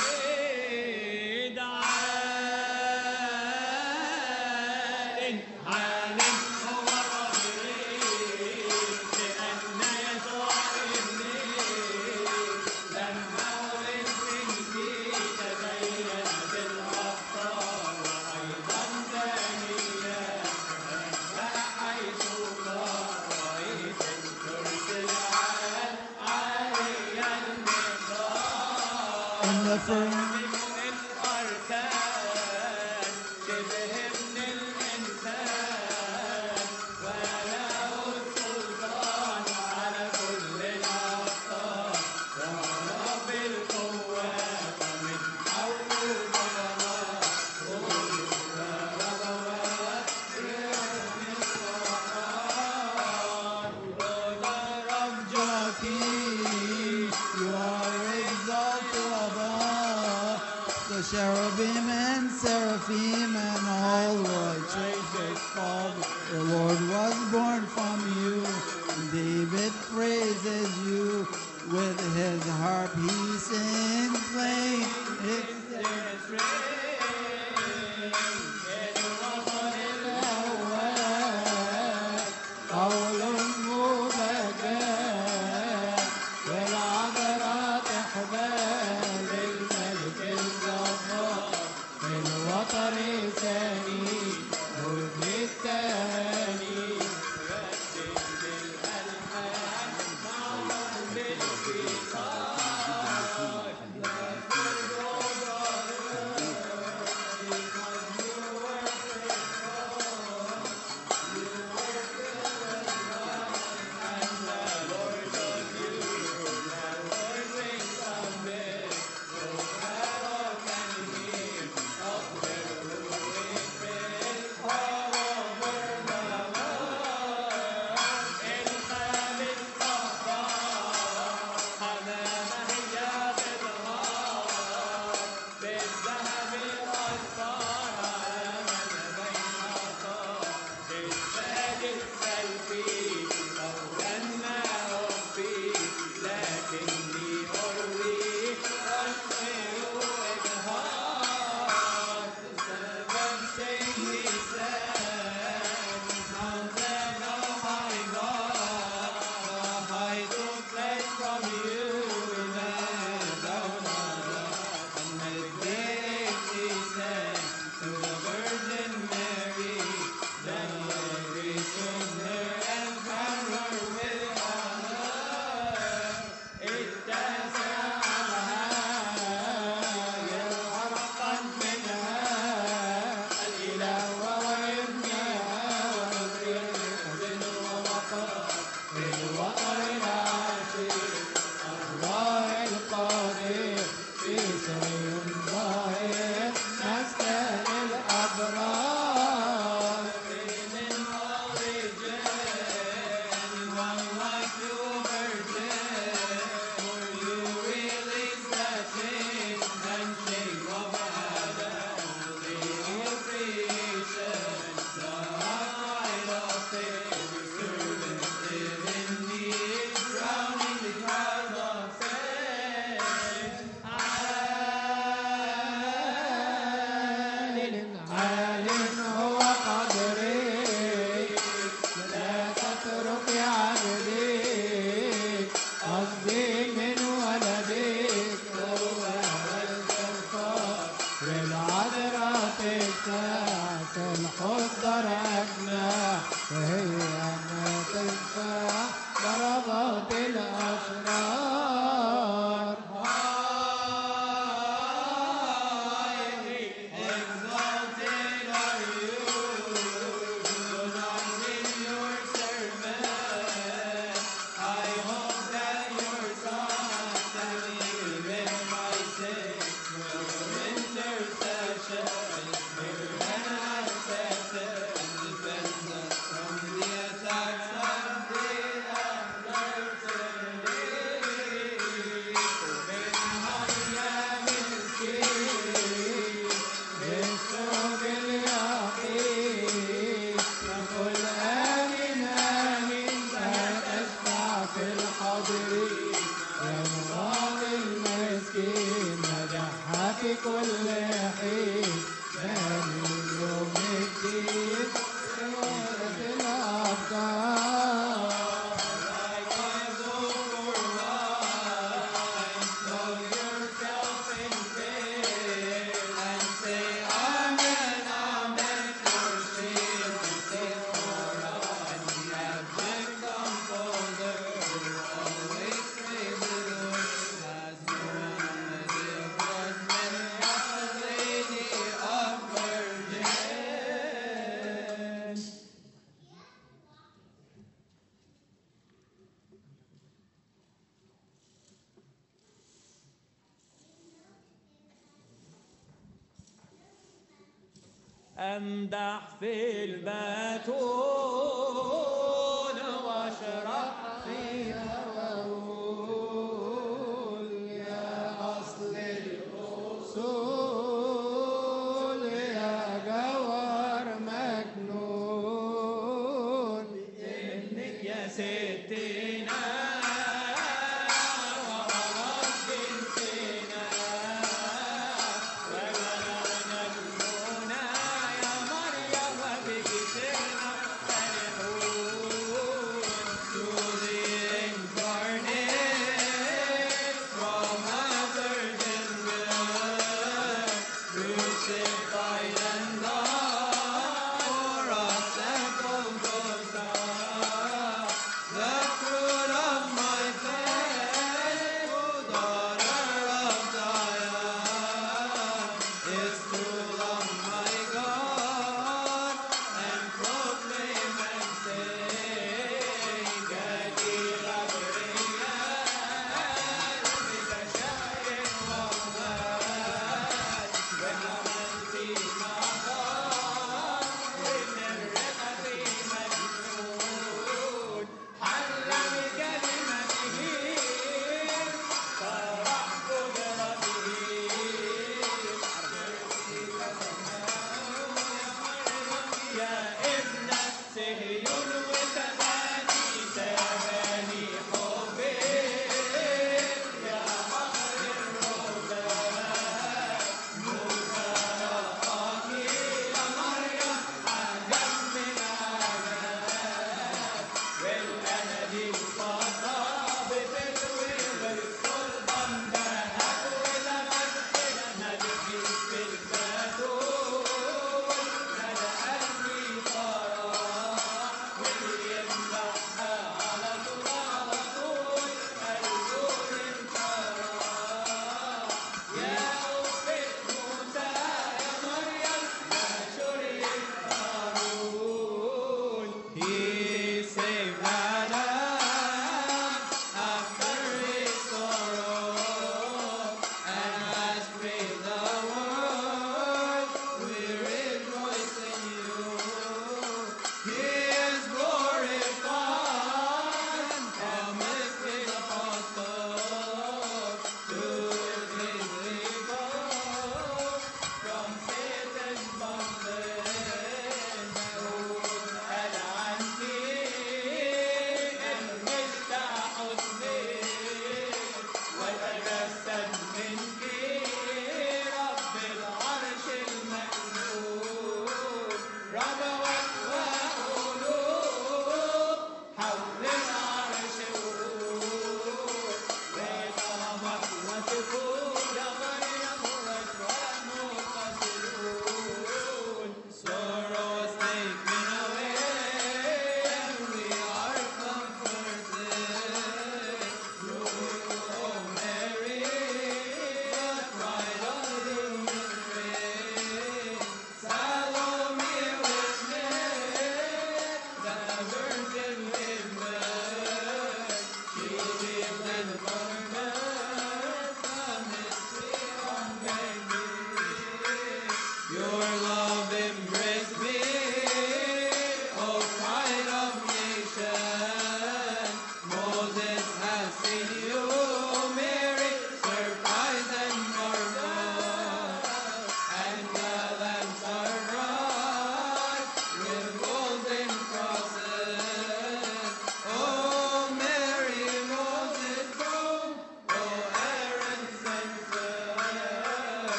In the firmament cherubim and seraphim and all righteous fall. The Lord was born from you. David praises you. With his harp he sings, playing صوت الأشرار. Exalted are you, anointing your servant. I hope that your son, even my sake, your intercession is heard and accepted, and defends us from the attacks of the adversary. بالصوت اليقين نقول آمين آمين ستشفع في الحاضر. يا نظام المسكين مدحها في كل حين. بني يوم الدين سورة الأبطال. أمدح في البتول واشرح فيها وأقول يا أصل الأصول يا جوهر مكنون. إنك يا ستنا